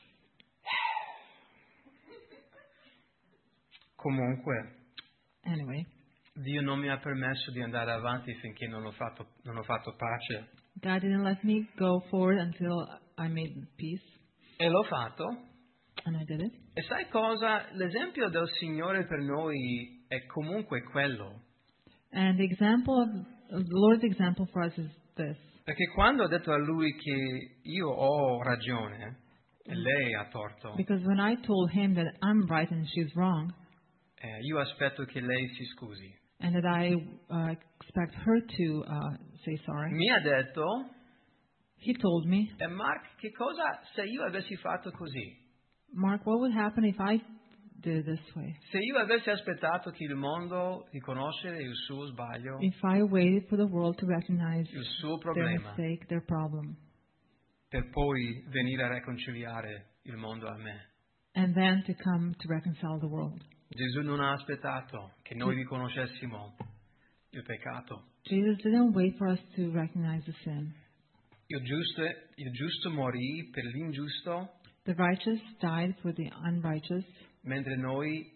Comunque, Anyway, Dio non mi ha permesso di andare avanti finché non ho fatto pace. God didn't let me go forward until I made peace, E l'ho fatto. and I did it. E sai cosa? L'esempio del Signore per noi è comunque quello. And the Lord's example for us is this. Perché quando ho detto a Lui che io ho ragione e lei ha torto, Because when I told him that I'm right and she's wrong, io aspetto che lei si scusi. and that I expect her to say sorry, Mi ha detto, he told me, Mark, che cosa se io avessi fatto così? Mark, what would happen if I did it this way? Se io avessi aspettato che il mondo riconoscesse il suo sbaglio, If I waited for the world to recognize il suo their problema, mistake, their problem, per poi venire a riconciliare il mondo a me. and then to come to reconcile the world. Gesù non ha aspettato che noi riconoscessimo il peccato. Jesus didn't wait for us to recognize the sin. Il giusto morì per l'ingiusto, The righteous died for the unrighteous, mentre noi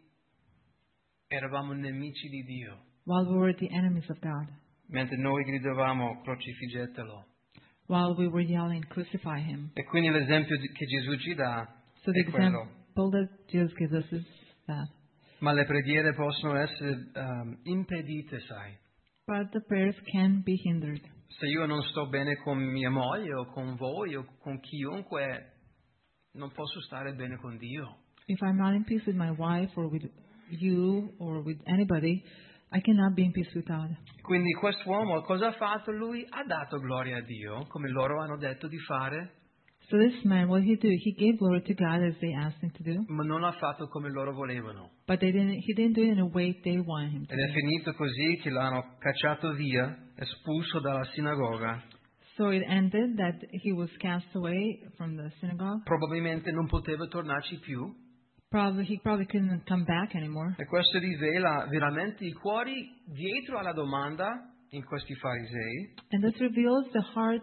eravamo nemici di Dio, while we were the enemies of God, mentre noi gridavamo crocifiggetelo. while we were yelling, crucify him. E quindi l'esempio che Gesù ci dà So the è quello. example that Jesus gives us is that. Ma le preghiere possono essere impedite, sai. But the prayers can be hindered. Se io non sto bene con mia moglie o con voi o con chiunque, non posso stare bene con Dio. If I'm not in peace with my wife or with you or with anybody, I cannot be in peace with God. Quindi quest'uomo cosa ha fatto? Lui ha dato gloria a Dio, come loro hanno detto di fare, So this man, what did he do? He gave glory to God as they asked him to do, ma non ha fatto come loro volevano. but he didn't do it in a way they wanted him to Ed è do. finito così che l'hanno cacciato via, espulso dalla sinagoga. So it ended that he was cast away from the synagogue. Probabilmente non poteva tornarci più. He probably couldn't come back anymore. E questo rivela veramente i cuori dietro alla domanda in questi farisei, And this reveals the heart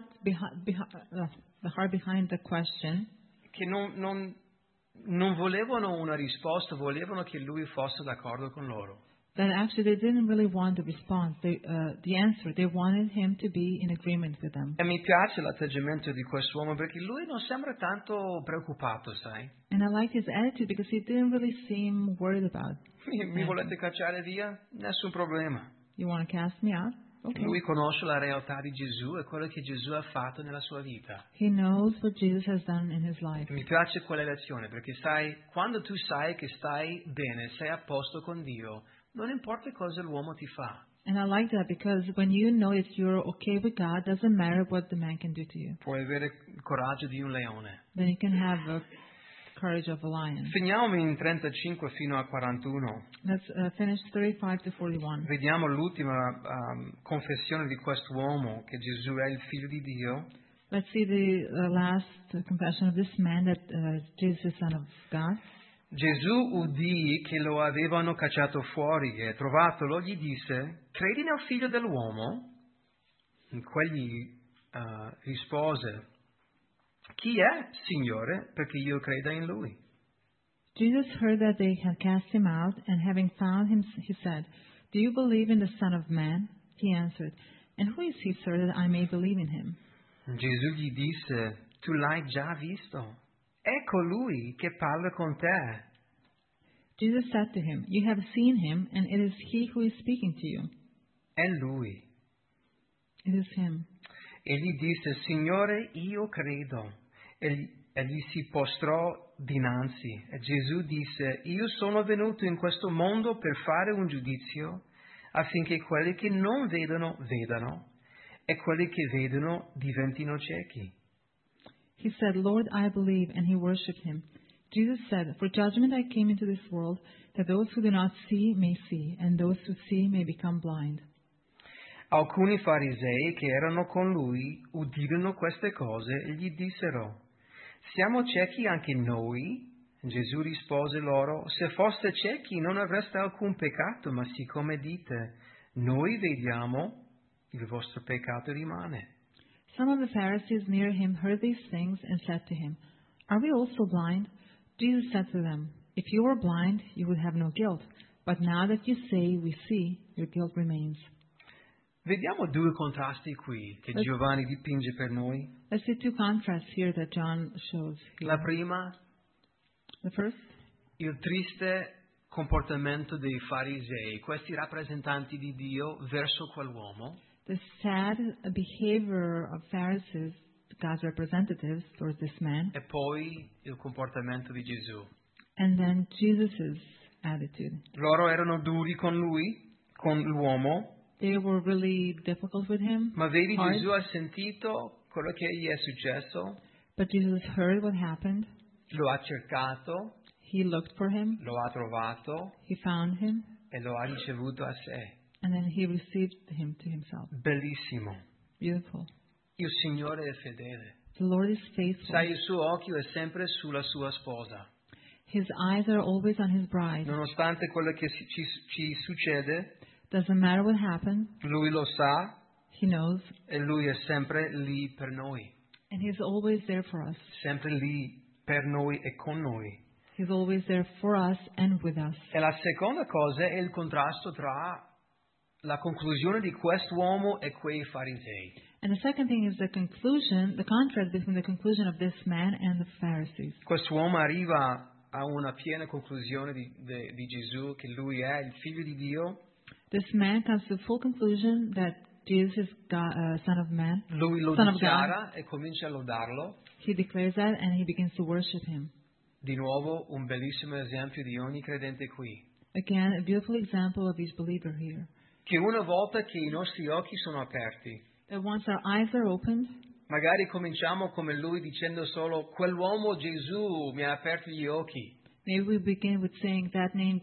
behind the question. che non volevano una risposta, volevano che lui fosse d'accordo con loro. That actually they didn't really want the response, the answer. They wanted him to be in agreement with them. E mi piace l'atteggiamento di quest'uomo perché lui non sembra tanto preoccupato, sai? And I liked his attitude because he didn't really seem worried about it. Mi volete cacciare via? Nessun problema. You want to cast me out? Okay. Lui conosce la realtà di Gesù e quello che Gesù ha fatto nella sua vita. He knows what Jesus has done in his life. E mi piace quella lezione perché sai, quando tu sai che stai bene, sei a posto con Dio, non importa cosa l'uomo ti fa. And I like that because when you know that you're okay with God, doesn't matter what the man can do to you. Puoi avere il coraggio di un leone. Then you can have the courage of a lion. Finiamo in 35 fino a 41. Let's finish 35 to 41. Vediamo l'ultima confessione di quest'uomo, che Gesù è il figlio di Dio. Let's see the last confession of this man that Jesus is the Son of God. Gesù udì che lo avevano cacciato fuori e trovatolo gli disse: credi nel figlio dell'uomo? Quegli rispose: chi è, Signore, perché io creda in lui? Jesus heard that they had cast him out, and having found him, he said, "Do you believe in the Son of Man?" He answered, "And who is he, sir, that I may believe in him?" Gesù gli disse: tu l'hai già visto. È colui che parla con te. Jesus said to him, "You have seen him, and it is he who is speaking to you." È lui. It is him. Egli disse: Signore, io credo. Egli si prostrò dinanzi. E Gesù disse: io sono venuto in questo mondo per fare un giudizio, affinché quelli che non vedono vedano, e quelli che vedono diventino ciechi. He said, "Lord, I believe," and he worshipped him. Jesus said, "For judgment I came into this world, that those who do not see may see, and those who see may become blind." Alcuni farisei che erano con lui udirono queste cose e gli dissero: siamo ciechi anche noi? Gesù rispose loro: se foste ciechi non avreste alcun peccato, ma siccome dite noi vediamo, il vostro peccato rimane. Some of the Pharisees near him heard these things and said to him, "Are we also blind?" Jesus said to them, "If you were blind, you would have no guilt. But now that you say, 'We see,' your guilt remains." Vediamo due contrasti qui che Giovanni dipinge per noi. Let's see two contrasts here that John shows here. La prima, The first, il triste comportamento dei farisei, questi rappresentanti di Dio verso quell'uomo, the sad behavior of Pharisees, God's representatives, towards this man, e poi il comportamento di Gesù. and then Jesus' attitude. Loro erano duri con lui, con l'uomo, They were really difficult with him, ma vedi hard, Gesù ha sentito quello che gli è successo, but Jesus heard what happened. lo ha cercato, He looked for him, lo ha trovato he found him, e lo ha ricevuto a sé. and then he received him to himself. Bellissimo. Beautiful. Il Signore è fedele. The Lord is faithful. Sai, il suo occhio è sempre sulla sua sposa. His eyes are always on his bride. Nonostante quello che ci succede, Doesn't matter what happened, lui lo sa he knows, e lui è sempre lì per noi. and he's always there for us. Sempre lì per noi e con noi. He's always there for us and with us. E la seconda cosa è il contrasto tra la conclusione di quest'uomo e quei farisei. And the second thing is the conclusion, the contrast between the conclusion of this man and the Pharisees. Quest'uomo arriva a una piena conclusione di Gesù, che lui è il figlio di Dio. This man comes to full conclusion that Jesus is God, Son of Man, Lui lo Son of God. dichiara e comincia a lodarlo. He declares that and he begins to worship him. Di nuovo un bellissimo esempio di ogni credente qui. Again, a beautiful example of each believer here. Che una volta che i nostri occhi sono aperti, That once our eyes are opened, magari cominciamo come lui dicendo solo quell'uomo Gesù mi ha aperto gli occhi. maybe we begin with saying that man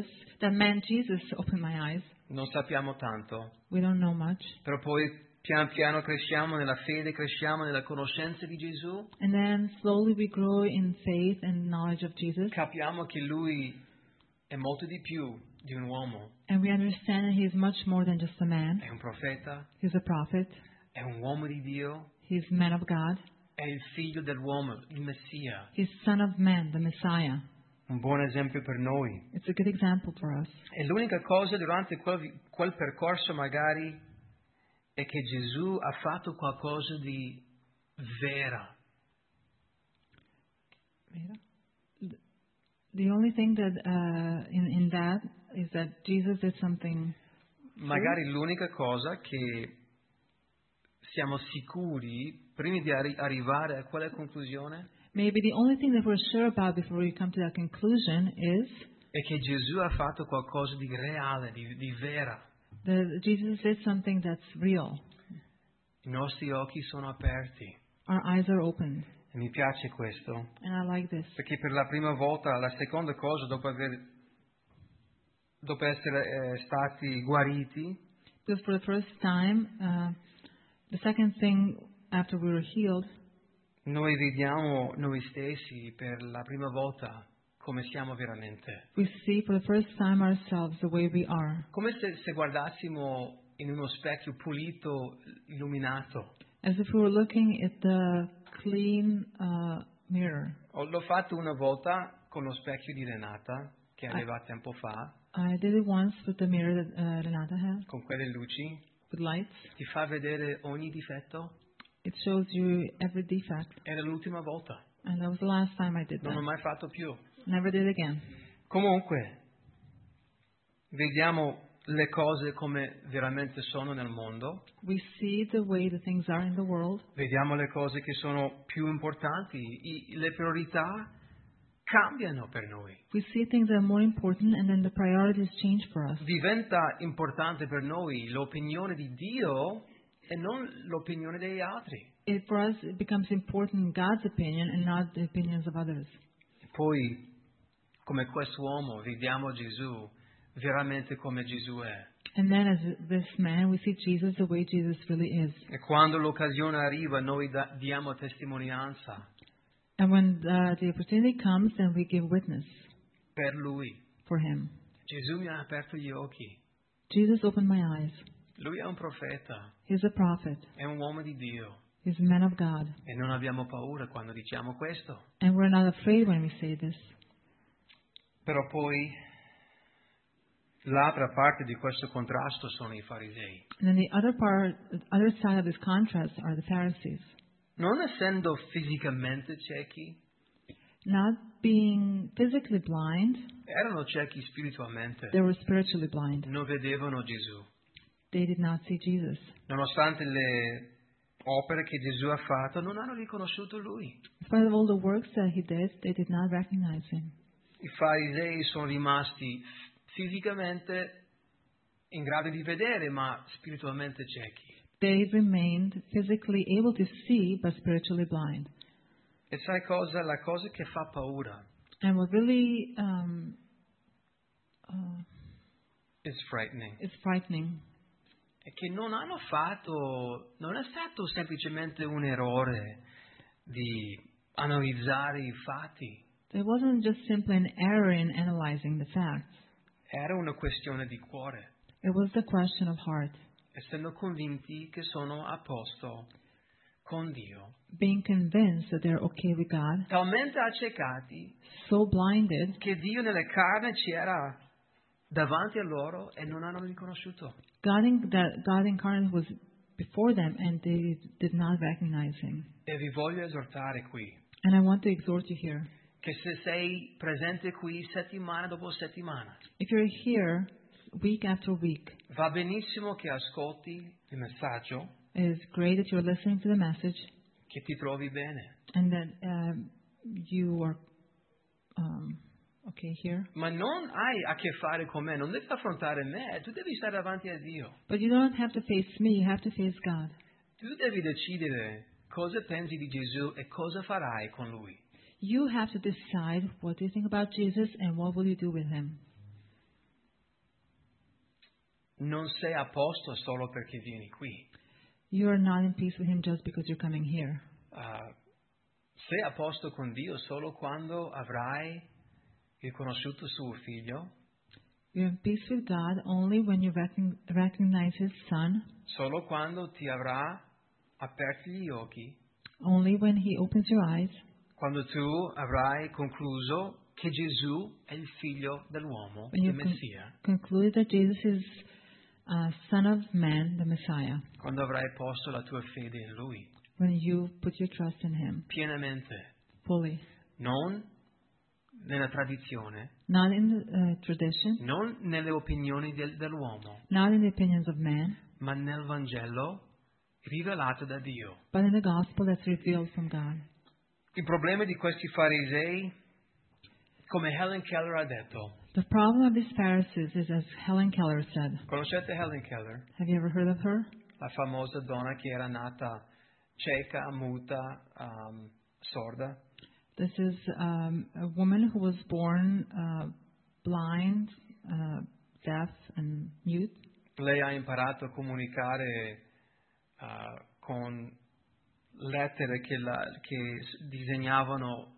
Jesus opened my eyes. Non sappiamo tanto, We don't know much. però poi pian piano cresciamo nella fede, cresciamo nella conoscenza di Gesù, And then slowly we grow in faith and knowledge of Jesus. capiamo che lui è molto di più di un uomo, And we understand that he is much more than just a man. è un profeta, He's a prophet. è un uomo di Dio, He's man of God. è il figlio dell'uomo, il Messia, He's Son of Man, the Messiah. un buon esempio per noi. It's a good example for us. E l'unica cosa durante quel percorso magari è che Gesù ha fatto qualcosa di vera. The only thing that in that is that Jesus did something. Magari l'unica cosa che siamo sicuri prima di arrivare a quella conclusione Maybe the only thing that we're sure about before we come to that conclusion is è che Gesù ha fatto qualcosa di reale, di vera. that Jesus did something that's real. I nostri occhi sono aperti Our eyes are opened. e mi piace questo, And I like this. perché per la prima volta, la seconda cosa dopo essere stati guariti, Because for the first time, the second thing after we were healed, noi vediamo noi stessi per la prima volta come siamo veramente. we see for the first time ourselves the way we are. Come se guardassimo in uno specchio pulito, illuminato. As if we were looking at the clean mirror. L'ho fatto una volta con lo specchio di Renata, che aveva tempo fa, I did it once with the mirror that Renata has, con quelle luci. with lights. Ti fa vedere ogni difetto. It shows you every defect. Era l'ultima volta. And that was the last time I did Non l'ho that. mai fatto più. Never did again. Comunque, vediamo le cose come veramente sono nel mondo. We see the way the things are in the world. Vediamo le cose che sono più importanti. Le priorità cambiano per noi. We see things that are more important and then the priorities change for us. Diventa importante per noi l'opinione di Dio e non l'opinione degli altri. For us, it becomes important God's opinion and not the opinions of others. Poi, come quest'uomo, vediamo Gesù veramente come Gesù è. And then as this man, we see Jesus the way Jesus really is. E quando l'occasione arriva, noi diamo testimonianza And when the opportunity comes, then we give witness per Lui. for him. Gesù mi ha aperto gli occhi. Jesus opened my eyes. Lui è un profeta, He's a prophet. è un uomo di Dio He's a man of God. e non abbiamo paura quando diciamo questo. And we're not afraid when we say this. Però poi l'altra parte di questo contrasto sono i farisei. And then the other side of this contrast are the Pharisees. Non essendo fisicamente ciechi, Not being physically blind, erano ciechi spiritualmente, they were spiritually blind. non vedevano Gesù. They did not see Jesus. Nonostante le opere che Gesù ha fatto, non hanno riconosciuto Lui. In spite of all the works that he did, they did not recognize him. I farisei sono rimasti fisicamente in grado di vedere, ma spiritualmente ciechi. They remained physically able to see, but spiritually blind. E sai cosa? La cosa che fa paura And what really is frightening. is frightening È che non hanno fatto, non è stato semplicemente un errore di analizzare i fatti, it wasn't just simply an error in analyzing the facts. era una questione di cuore, It was the question of heart, essendo convinti che sono a posto con Dio, being convinced that they're okay with God, talmente accecati so blinded che Dio nella carne c'era davanti a loro e non hanno riconosciuto. that God incarnate was before them and they did not recognize him. E vi voglio esortare qui, And I want to exhort you here. che se sei presente qui settimana dopo settimana, If you're here week after week, va benissimo che ascolti il messaggio, it is great that you're listening to the message che ti trovi bene, and that you are okay here. ma non hai a che fare con me, non devi affrontare me, tu devi stare davanti a Dio. But you don't have to face me, you have to face God. Tu devi decidere cosa pensi di Gesù e cosa farai con Lui. You have to decide what do you think about Jesus and what will you do with him. Non sei a posto solo perché vieni qui. You are not in peace with him just because you're coming here. Sei a posto con Dio solo quando avrai riconosciuto suo figlio, You're in peace with God only when you recognize his son, solo quando ti avrà aperti gli occhi, only when he opens your eyes, quando tu avrai concluso che Gesù è il figlio dell'uomo, when il you Messia, conclude that Jesus is Son of Man, the Messiah, quando avrai posto la tua fede in Lui, when you put your trust in him pienamente, fully. non nella tradizione, Not in the tradition, non nelle opinioni dell'uomo, not in the opinions of man, ma nel Vangelo rivelato da Dio. but in the gospel that's revealed from God. Il problema di questi farisei, come Helen Keller ha detto, The problem of these Pharisees is, as Helen Keller said. conoscete Helen Keller? Have you ever heard of her? La famosa donna che era nata cieca, muta, sorda. This is a woman who was born blind, deaf, and mute. Lei ha imparato a comunicare con lettere che disegnavano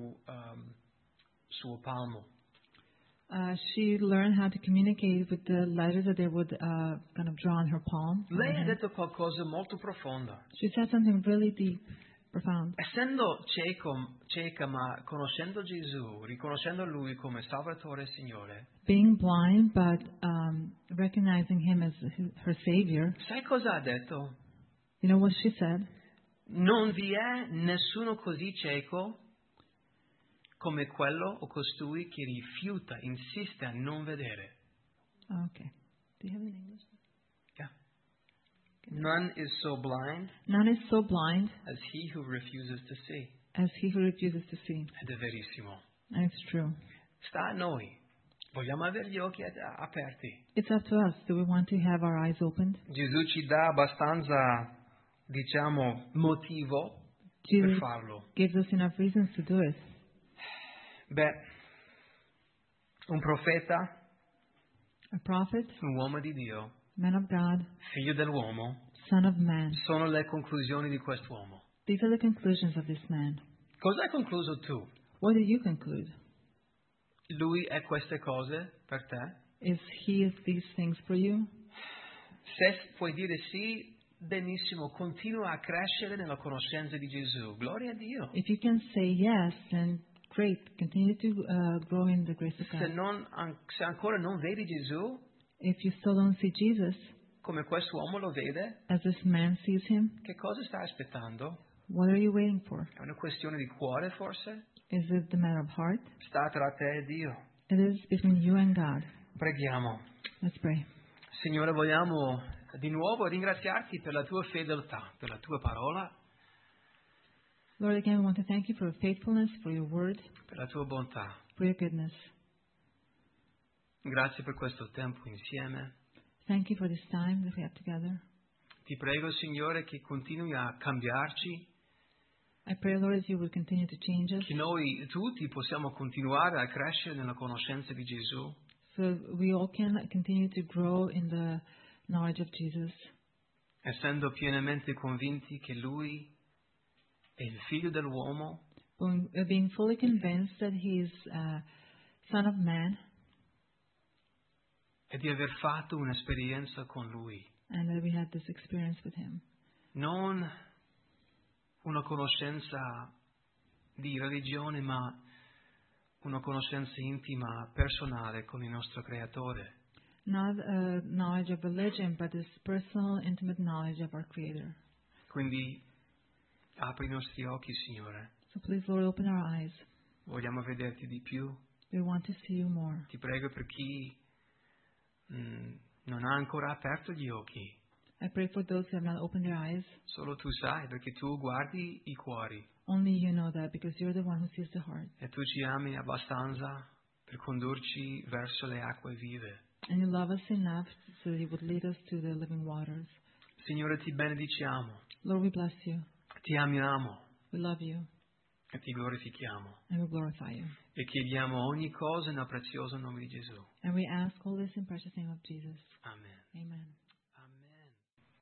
suo palmo. She learned how to communicate with the letters that they would kind of draw on her palm. on her Lei ha hand. detto qualcosa molto profonda. She said something really deep, profound. Essendo cieca, ma conoscendo Gesù, riconoscendo Lui come Salvatore e Signore, Being blind, but recognizing him as her Savior. sai cosa ha detto? You know what she said? Non vi è nessuno così cieco come quello o costui che rifiuta, insiste a non vedere. Oh, okay. Do you have it in English? Yeah. None is so blind None is so blind as he who refuses to see. as he who refuses to see. Ed è verissimo. And it's true. Sta a noi. Vogliamo avere gli occhi aperti. It's up to us. Do we want to have our eyes opened? Gesù ci dà abbastanza, motivo per Jesus farlo. gives us enough reasons to do it. Beh, un profeta, A prophet, un uomo di Dio, man of God, figlio dell'uomo, son of man. sono le conclusioni di quest'uomo. These are the conclusions of this man. Cosa hai concluso tu? What did you conclude? Lui è queste cose per te? Is He these things for you? Se puoi dire sì, benissimo, continua a crescere nella conoscenza di Gesù. Gloria a Dio. If you can say yes, then great. Continue to grow in the grace of Se, God. se ancora non vedi Gesù If you still don't see Jesus come quest'uomo lo vede, as this man sees Him, che cosa stai aspettando? what are you waiting for? È una questione di cuore forse? Is it the matter of heart? Sta tra te e Dio. It is between you and God. Preghiamo. Let's pray. Signore, vogliamo di nuovo ringraziarti per la tua fedeltà, per la tua parola, Lord, again, we want to thank you for your faithfulness, for your word, per la tua bontà. for your goodness. Grazie per questo tempo insieme. Thank you for this time that we have together. Ti prego, Signore, che continui a cambiarci, I pray, Lord, that you would continue to change us che noi tutti possiamo continuare a crescere nella conoscenza di Gesù, so we all can continue to grow in the knowledge of Jesus, essendo pienamente convinti che Lui è il Figlio dell'uomo, being fully convinced that He is Son of Man e di aver fatto un'esperienza con Lui. and that we had this experience with Him. Non una conoscenza di religione, ma una conoscenza intima, personale con il nostro Creatore. Not knowledge of religion, but this personal, intimate knowledge of our Creator. Quindi apri i nostri occhi, Signore. So please, Lord, open our eyes. Vogliamo vederti di più. We want to see you more. Ti prego per chi non ha ancora aperto gli occhi. I pray for those who have not opened their eyes. Solo tu sai, perché tu guardi i cuori Only you know that because you're the one who sees the heart. e tu ci ami abbastanza per condurci verso le acque vive. And you love us enough so that you would lead us to the living waters. Signore, ti benediciamo, Lord, we bless you. ti amiamo We love you. e ti glorifichiamo. And we glorify you. E chiediamo ogni cosa nel prezioso nome di Gesù. And we ask all this in precious name of Jesus. Amen. Amen.